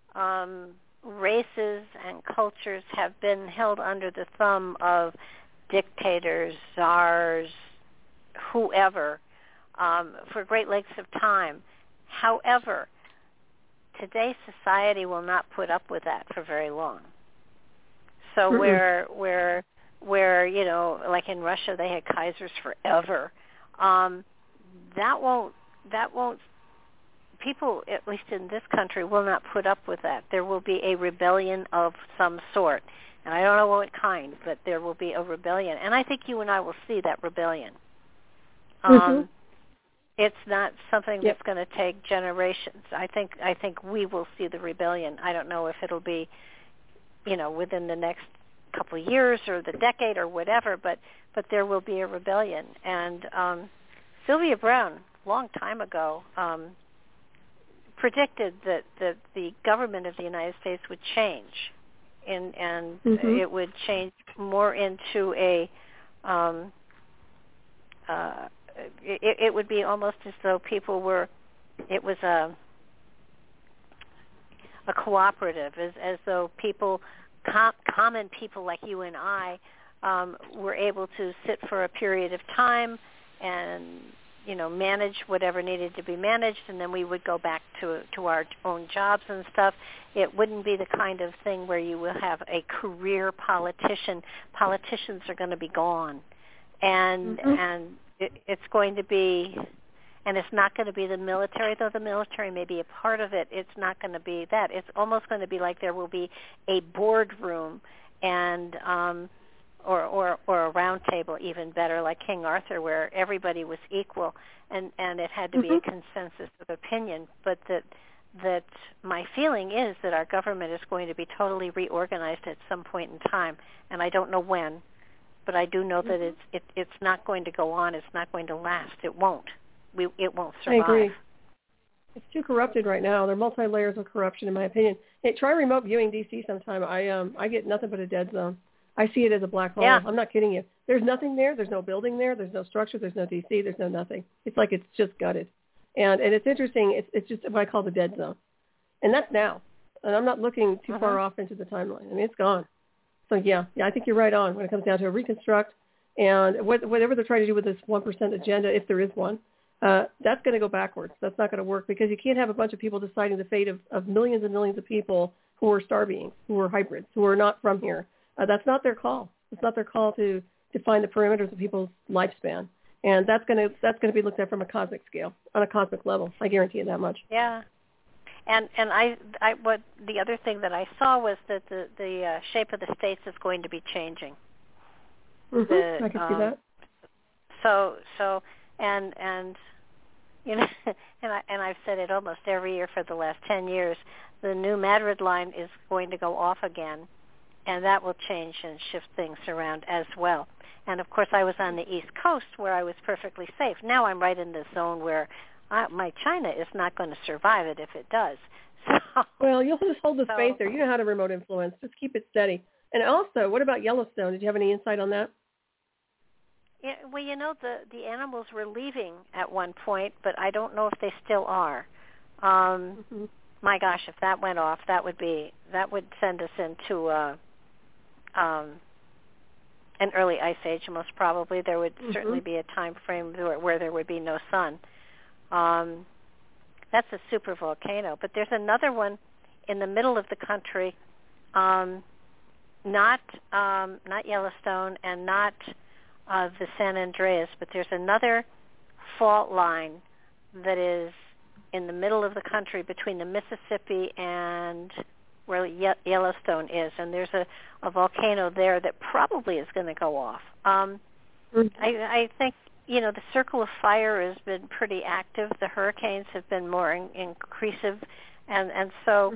um, races and cultures have been held under the thumb of dictators, czars, whoever, um, for great lengths of time. However, today's society will not put up with that for very long. So Mm-mm. where where where you know, like in Russia, they had Kaisers forever. Um, that won't that won't. People, at least in this country, will not put up with that. There will be a rebellion of some sort, and I don't know what kind, but there will be a rebellion, and I think you and I will see that rebellion. Um, mm-hmm. It's not something Yep. that's going to take generations. I think I think we will see the rebellion. I don't know if it'll be, you know, within the next couple of years or the decade or whatever, but but there will be a rebellion. And um, Sylvia Browne, long time ago, um, predicted that, that the government of the United States would change, in, and Mm-hmm. it would change more into a um, uh, It, it would be almost as though people were, it was a a cooperative, as, as though people, com, common people like you and I, um, were able to sit for a period of time and, you know, manage whatever needed to be managed, and then we would go back to to our own jobs and stuff. It wouldn't be the kind of thing where you will have a career politician. Politicians are going to be gone, and Mm-hmm. and it, it's going to be, and it's not going to be the military, though the military may be a part of it. It's not going to be that. It's almost going to be like there will be a boardroom and um, or, or or a round table, even better, like King Arthur, where everybody was equal, and, and it had to be Mm-hmm. a consensus of opinion. But that that my feeling is that our government is going to be totally reorganized at some point in time, and I don't know when, but I do know that it's it, it's not going to go on. It's not going to last. It won't. We it won't survive. I agree. It's too corrupted right now. There are multi layers of corruption, in my opinion. Hey, try remote viewing D C sometime. I um I get nothing but a dead zone. I see it as a black hole. Yeah. I'm not kidding you. There's nothing there. There's no building there. There's no structure. There's no D C. There's no nothing. It's like it's just gutted. And and it's interesting. It's it's just what I call the dead zone, and that's now. And I'm not looking too Uh-huh. far off into the timeline. I mean, it's gone. So yeah, yeah, I think you're right on when it comes down to a reconstruct and what, whatever they're trying to do with this one percent agenda, if there is one. Uh, that's going to go backwards. That's not going to work because you can't have a bunch of people deciding the fate of, of millions and millions of people who are star beings, who are hybrids, who are not from here. Uh, that's not their call. It's not their call to define the parameters of people's lifespan. And that's going to that's going to be looked at from a cosmic scale, on a cosmic level. I guarantee you that much. Yeah. And and I, I what the other thing that I saw was that the the uh, shape of the states is going to be changing. Mm-hmm. The, I can um, see that. So so and and you know and I and I've said it almost every year for the last ten years. The new Madrid line is going to go off again, and that will change and shift things around as well. And of course, I was on the East Coast where I was perfectly safe. Now I'm right in the zone where I, my China is not going to survive it if it does. So, well, you'll just hold the so, space there. You know how to remote influence. Just keep it steady. And also, what about Yellowstone? Did you have any insight on that? Yeah, well, you know, the, the animals were leaving at one point, but I don't know if they still are. Um, Mm-hmm. My gosh, if that went off, that would be that would send us into uh, um, an early ice age. Most probably, there would Mm-hmm. certainly be a time frame where, where there would be no sun. Um, that's a super volcano, but there's another one in the middle of the country, um, not um, not Yellowstone and not uh, the San Andreas, but there's another fault line that is in the middle of the country between the Mississippi and where Ye- Yellowstone is, and there's a, a volcano there that probably is going to go off. Um, Mm-hmm. I, I think, you know, the Circle of Fire has been pretty active. The hurricanes have been more in, increasive, and, and so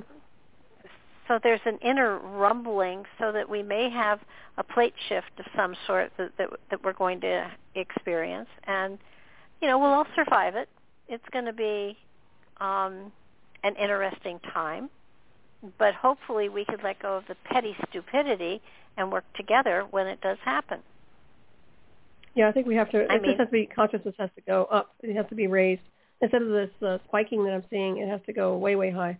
so there's an inner rumbling so that we may have a plate shift of some sort that, that, that we're going to experience. And, you know, we'll all survive it. It's going to be um, an interesting time, but hopefully we could let go of the petty stupidity and work together when it does happen. Yeah, I think we have to, I it mean, just has to be, consciousness has to go up. It has to be raised. Instead of this uh, spiking that I'm seeing, it has to go way, way high.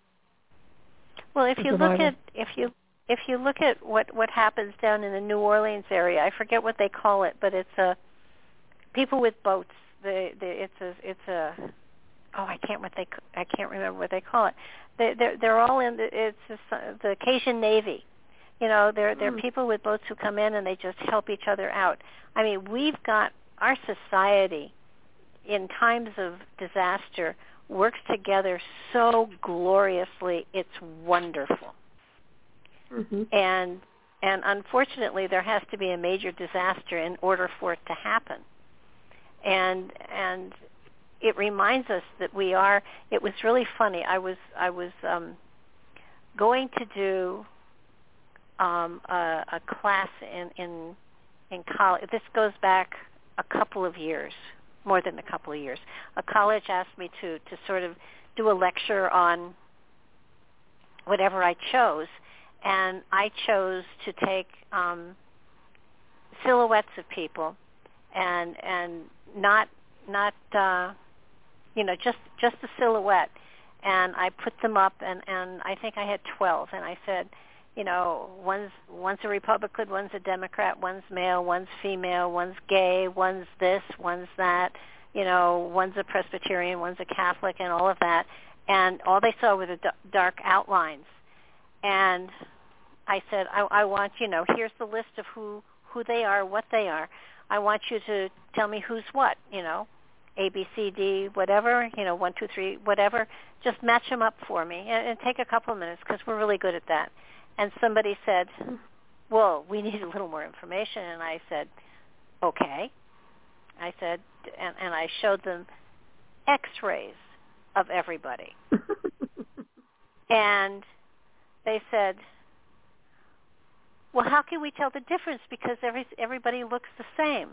Well, if for you survival. look at, if you, if you look at what, what happens down in the New Orleans area, I forget what they call it, but it's a, people with boats, the, the, it's a, it's a, oh, I can't what they, I can't remember what they call it. They, they're, they're all in the, it's a, the Cajun Navy. You know, there there are Mm. people with boats who come in and they just help each other out. I mean, we've got our society in times of disaster works together so gloriously. It's wonderful. Mm-hmm. And and unfortunately, there has to be a major disaster in order for it to happen. And and it reminds us that we are. It was really funny. I was I was um, going to do um, a, a class in in in college. This goes back a couple of years, more than a couple of years. A college asked me to to sort of do a lecture on whatever I chose, and I chose to take um, silhouettes of people, and and not not uh, you know just just the silhouette, and I put them up, and, and I think I had twelve, and I said, you know, one's one's a Republican, one's a Democrat, one's male, one's female, one's gay, one's this, one's that, you know, one's a Presbyterian, one's a Catholic, and all of that, and all they saw were the d- dark outlines. And I said, I, I want, you know, here's the list of who, who they are, what they are. I want you to tell me who's what, you know, A, B, C, D, whatever, you know, one, two, three, whatever. Just match them up for me, and, and take a couple of minutes because we're really good at that. And somebody said, well, we need a little more information. And I said, okay. I said, and, and I showed them x-rays of everybody. And they said, well, how can we tell the difference because every, everybody looks the same?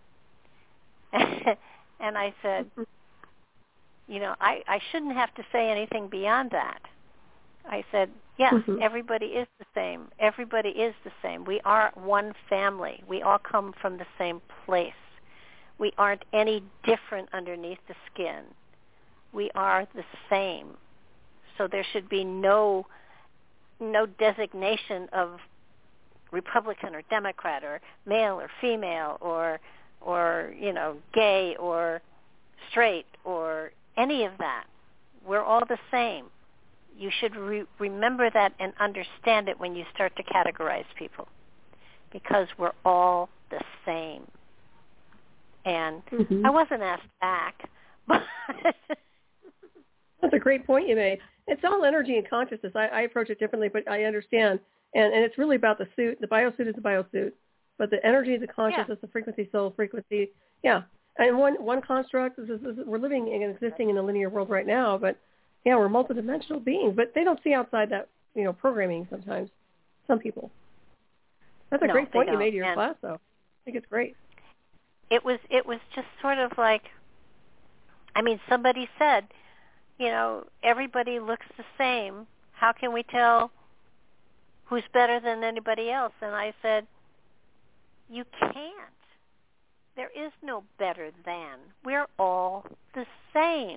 And I said, you know, I, I shouldn't have to say anything beyond that. I said, yes, mm-hmm. everybody is the same. Everybody is the same. We are one family. We all come from the same place. We aren't any different underneath the skin. We are the same. So there should be no no designation of Republican or Democrat or male or female or or you know gay or straight or any of that. We're all the same. You should re- remember that and understand it when you start to categorize people, because we're all the same. And mm-hmm. I wasn't asked back, but that's a great point you made. It's all energy and consciousness. I, I approach it differently, but I understand. And, and it's really about the suit. The biosuit is the biosuit, but the energy, the consciousness, yeah. the frequency, soul, frequency, yeah. And one one construct is, is, is we're living and existing in a linear world right now, but yeah, we're multidimensional beings, but they don't see outside that, you know, programming sometimes. Some people. That's a no, great point you don't. made in your and class, though. I think it's great. It was it was just sort of like, I mean, somebody said, you know, everybody looks the same. How can we tell who's better than anybody else? And I said, you can't. There is no better than. We're all the same.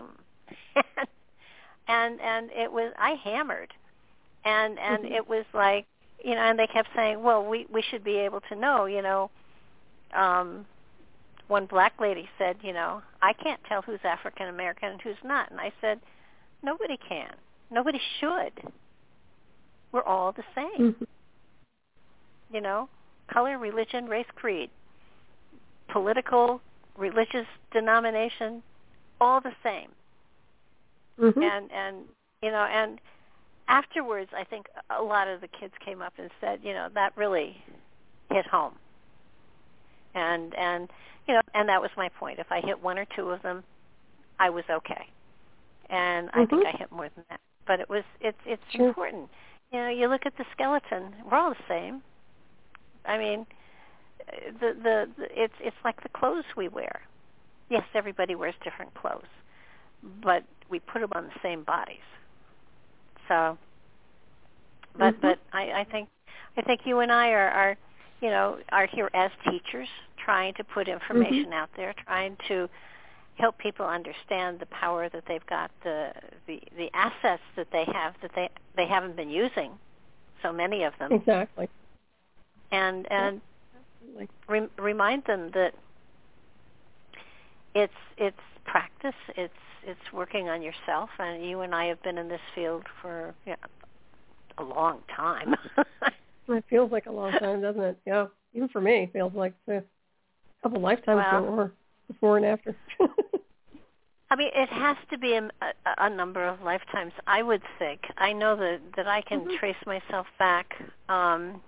and and it was, I hammered. And and mm-hmm. it was like, you know, and they kept saying, well, we, we should be able to know, you know. Um, one black lady said, you know, I can't tell who's African American and who's not. And I said, nobody can. Nobody should. We're all the same. Mm-hmm. You know, color, religion, race, creed, political, religious denomination, all the same. Mm-hmm. And, and, you know, and afterwards, I think a lot of the kids came up and said, you know, that really hit home. And, and, you know, and that was my point. If I hit one or two of them, I was okay. And I mm-hmm. think I hit more than that. But it was, it's, it's sure. important. You know, you look at the skeleton, we're all the same. I mean, the, the, the it's, it's like the clothes we wear. Yes, everybody wears different clothes, but we put them on the same bodies. So, but, mm-hmm. but I, I think, I think you and I are, are, you know, are here as teachers, trying to put information mm-hmm. out there, trying to help people understand the power that they've got, the, the the assets that they have that they they haven't been using, so many of them. Exactly. And and re- remind them that it's it's practice, it's it's working on yourself, and you and I have been in this field for you know, a long time. It feels like a long time, doesn't it? Yeah, even for me, it feels like a couple lifetimes well, or before and after. I mean, it has to be a, a, a number of lifetimes, I would think. I know that, that I can mm-hmm. trace myself back um,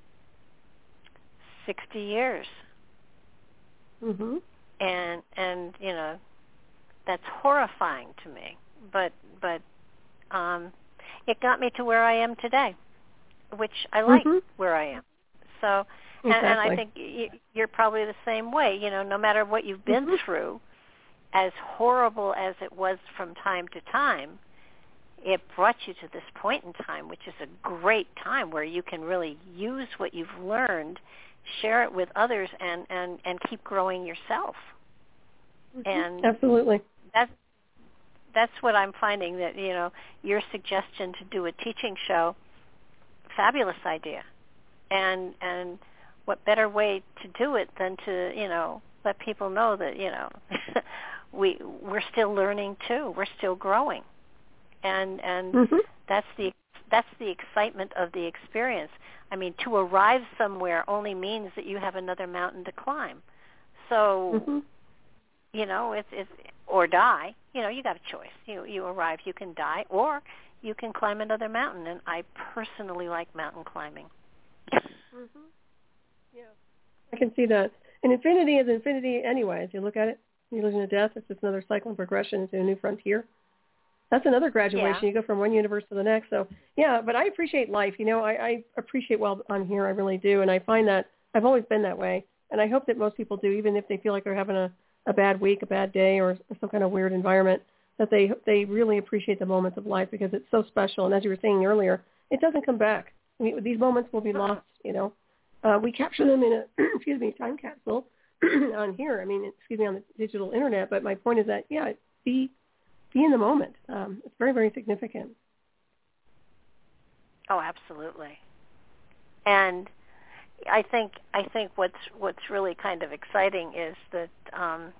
sixty years. Mm-hmm. And, and, you know, that's horrifying to me. But, but um, it got me to where I am today, which I like mm-hmm. where I am. So, exactly. and, and I think you're probably the same way. You know, no matter what you've been mm-hmm. through, as horrible as it was from time to time, it brought you to this point in time, which is a great time where you can really use what you've learned, share it with others, and, and, and keep growing yourself. Mm-hmm. And absolutely. That's, that's what I'm finding, that, you know, your suggestion to do a teaching show, fabulous idea. And and what better way to do it than to, you know, let people know that, you know, we we're still learning too. We're still growing. And and mm-hmm. that's the that's the excitement of the experience. I mean, to arrive somewhere only means that you have another mountain to climb. So, mm-hmm. you know, it's it's or die. You know, you got a choice. You you arrive, you can die, or you can climb another mountain. And I personally like mountain climbing. mm-hmm. Yeah, I can see that. And infinity is infinity anyway. As you look at it, you lose into death. It's just another cycle and progression into a new frontier. That's another graduation. Yeah. You go from one universe to the next. So, yeah, but I appreciate life. You know, I, I appreciate while I'm here. I really do. And I find that I've always been that way. And I hope that most people do, even if they feel like they're having a, a bad week, a bad day, or some kind of weird environment, that they they really appreciate the moments of life because it's so special. And as you were saying earlier, it doesn't come back. I mean, these moments will be lost, you know. Uh, we capture them in a, excuse me, time capsule on here. I mean, excuse me, on the digital internet. But my point is that, yeah, be be in the moment. Um, it's very, very significant. Oh, absolutely. And I think I think what's what's really kind of exciting is that um,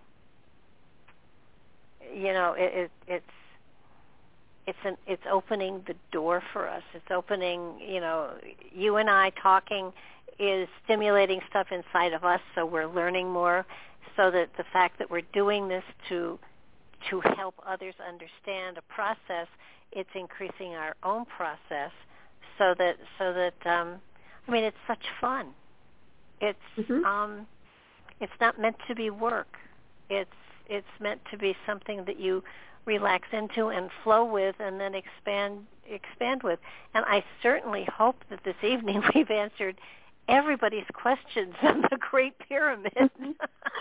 you know it, it, it's it's an it's opening the door for us. It's opening, you know, you and I talking is stimulating stuff inside of us, so we're learning more. So that the fact that we're doing this to to help others understand a process, it's increasing our own process. So that so that um, I mean, it's such fun. It's mm-hmm. um, it's not meant to be work. It's it's meant to be something that you relax into and flow with, and then expand expand with. And I certainly hope that this evening we've answered everybody's questions on the Great Pyramid. Mm-hmm.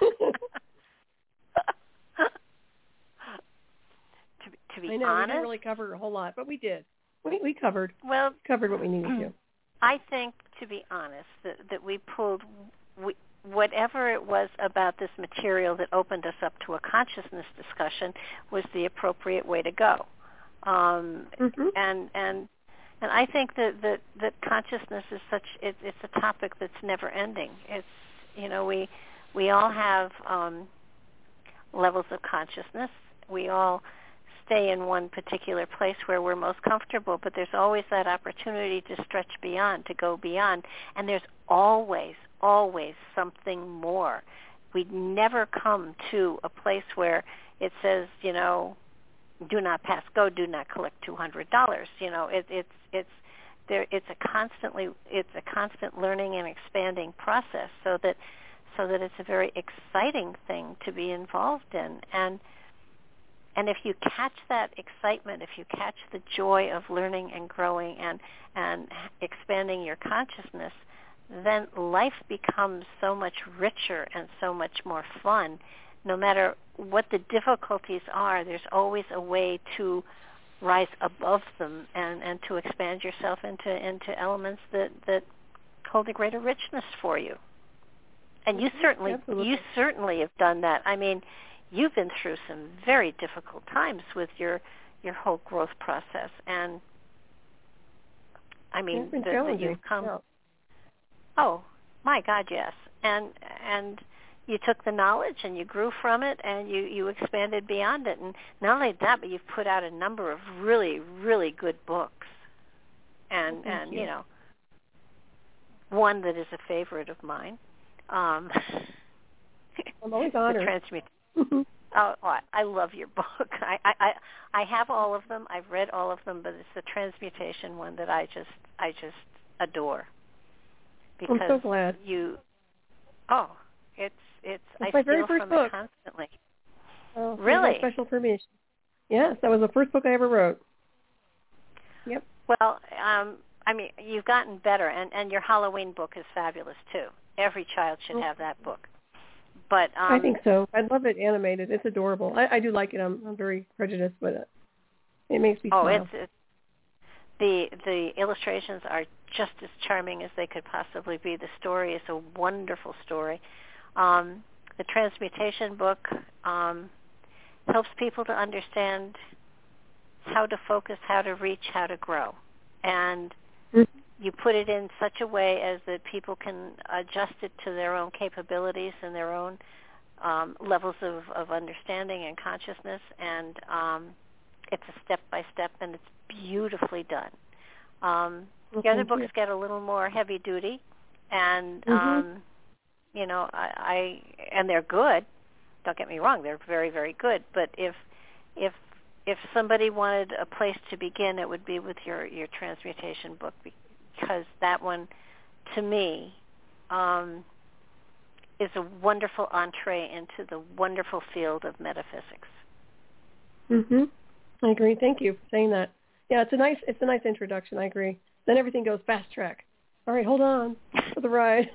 to, to be I know, honest, we didn't really cover a whole lot, but we did. We, we covered. Well, covered what we needed to. I think, to be honest, that, that we pulled we, whatever it was about this material that opened us up to a consciousness discussion was the appropriate way to go. Um, mm-hmm. And and and I think that, that, that consciousness is such it, it's a topic that's never ending. It's you know we we all have um, levels of consciousness. We all stay in one particular place where we're most comfortable, but there's always that opportunity to stretch beyond, to go beyond, and there's always, always something more. We never come to a place where it says, you know, do not pass go, do not collect two hundred dollars. You know, it, it's it's there. It's a constantly it's a constant learning and expanding process, so that so that it's a very exciting thing to be involved in. And And if you catch that excitement, if you catch the joy of learning and growing and, and expanding your consciousness, then life becomes so much richer and so much more fun. No matter what the difficulties are, there's always a way to rise above them and, and to expand yourself into, into elements that, that hold a greater richness for you. And you certainly Absolutely. you certainly have done that. I mean, you've been through some very difficult times with your your whole growth process, and I mean it's been that, that you've come. Yeah. Oh my God, yes, and and you took the knowledge and you grew from it, and you you expanded beyond it, and not only that, but you've put out a number of really really good books, and oh, and you. you know, one that is a favorite of mine. Um, I'm always honored. The Transmutation. Oh, oh, I love your book. I, I, I have all of them. I've read all of them, but it's the Transmutation one that I just, I just adore. Because I'm so glad. You, oh, it's, it's. it's I my steal very first from book. it constantly. Oh, really? Special permission. Yes, that was the first book I ever wrote. Yep. Well, um, I mean, you've gotten better, and, and your Halloween book is fabulous too. Every child should oh. have that book. But um, I think so. I love it animated. It's adorable. I, I do like it. I'm, I'm very prejudiced with it. It makes me oh, smile. it's, it's the the illustrations are just as charming as they could possibly be. The story is a wonderful story. Um, the Transmutation book um, helps people to understand how to focus, how to reach, how to grow, and mm-hmm. you put it in such a way as that people can adjust it to their own capabilities and their own um, levels of, of understanding and consciousness, and um, it's a step-by-step, and it's beautifully done. Um, well, the other books you. get a little more heavy-duty, and, mm-hmm. um, you know, I, I and they're good. Don't get me wrong, they're very, very good, but if if if somebody wanted a place to begin, it would be with your, your Transmutation book, because that one, to me, um, is a wonderful entree into the wonderful field of metaphysics. Mhm. I agree. Thank you for saying that. Yeah, it's a nice it's a nice introduction. I agree. Then everything goes fast track. All right, hold on for the ride.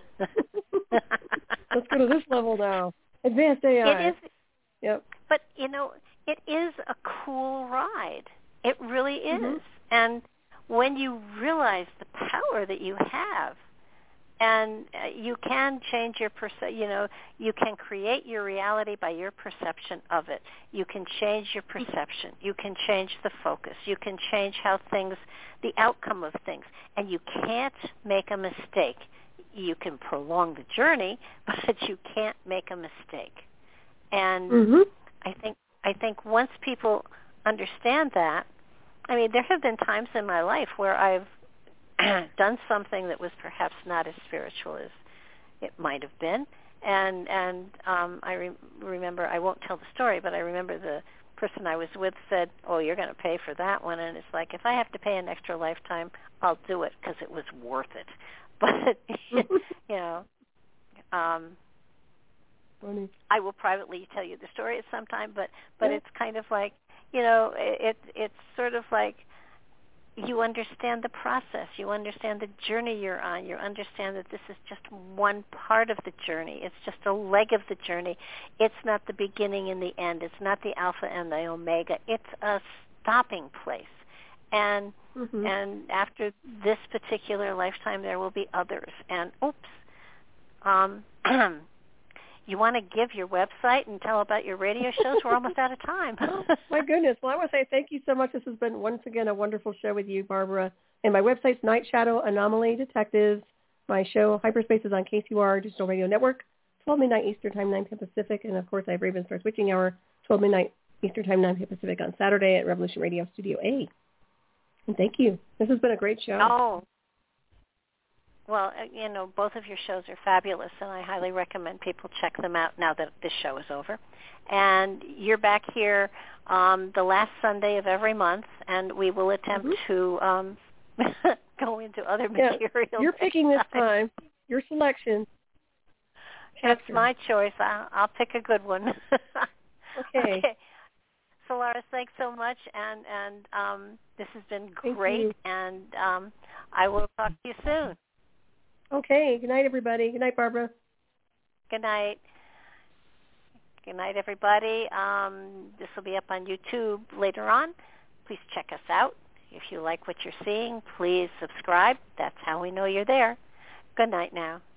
Let's go to this level now. Advanced A I. It is. Yep. But you know, it is a cool ride. It really is. Mm-hmm. And when you realize the power that you have, and you can change your perce- you know, you can create your reality by your perception of it. You can change your perception. You can change the focus. You can change how things, the outcome of things. And you can't make a mistake. You can prolong the journey, but you can't make a mistake. And mm-hmm. I think I think once people understand that, I mean, there have been times in my life where I've done something that was perhaps not as spiritual as it might have been, and and um, I re- remember, I won't tell the story, but I remember the person I was with said, "Oh, you're going to pay for that one," and it's like, if I have to pay an extra lifetime, I'll do it because it was worth it. But you know, um, Funny. I will privately tell you the story at some time, but but yeah. It's kind of like, you know, it it's sort of like, you understand the process. You understand the journey you're on. You understand that this is just one part of the journey. It's just a leg of the journey. It's not the beginning and the end. It's not the alpha and the omega. It's a stopping place. And mm-hmm. and after this particular lifetime, there will be others. And oops, um, you want to give your website and tell about your radio shows? We're almost out of time. Oh, my goodness. Well, I want to say thank you so much. This has been, once again, a wonderful show with you, Barbara. And my website's Night Shadow Anomaly Detectives. My show, Hyperspace, is on K C U R Digital Radio Network, twelve midnight Eastern Time, nine p.m. Pacific. And, of course, I have Raven Star Switching Hour, twelve midnight Eastern Time, nine p.m. Pacific on Saturday at Revolution Radio Studio A. And thank you. This has been a great show. Oh. Well, you know, both of your shows are fabulous, and I highly recommend people check them out now that this show is over. And you're back here um, the last Sunday of every month, and we will attempt mm-hmm. to um, go into other yeah, materials. You're picking this time. Your selection. That's my choice. I'll, I'll pick a good one. Okay. Okay. Solaris, thanks so much, and, and um, this has been great, and um, I will talk to you soon. Okay. Good night, everybody. Good night, Barbara. Good night. Good night, everybody. Um, this will be up on YouTube later on. Please check us out. If you like what you're seeing, please subscribe. That's how we know you're there. Good night now.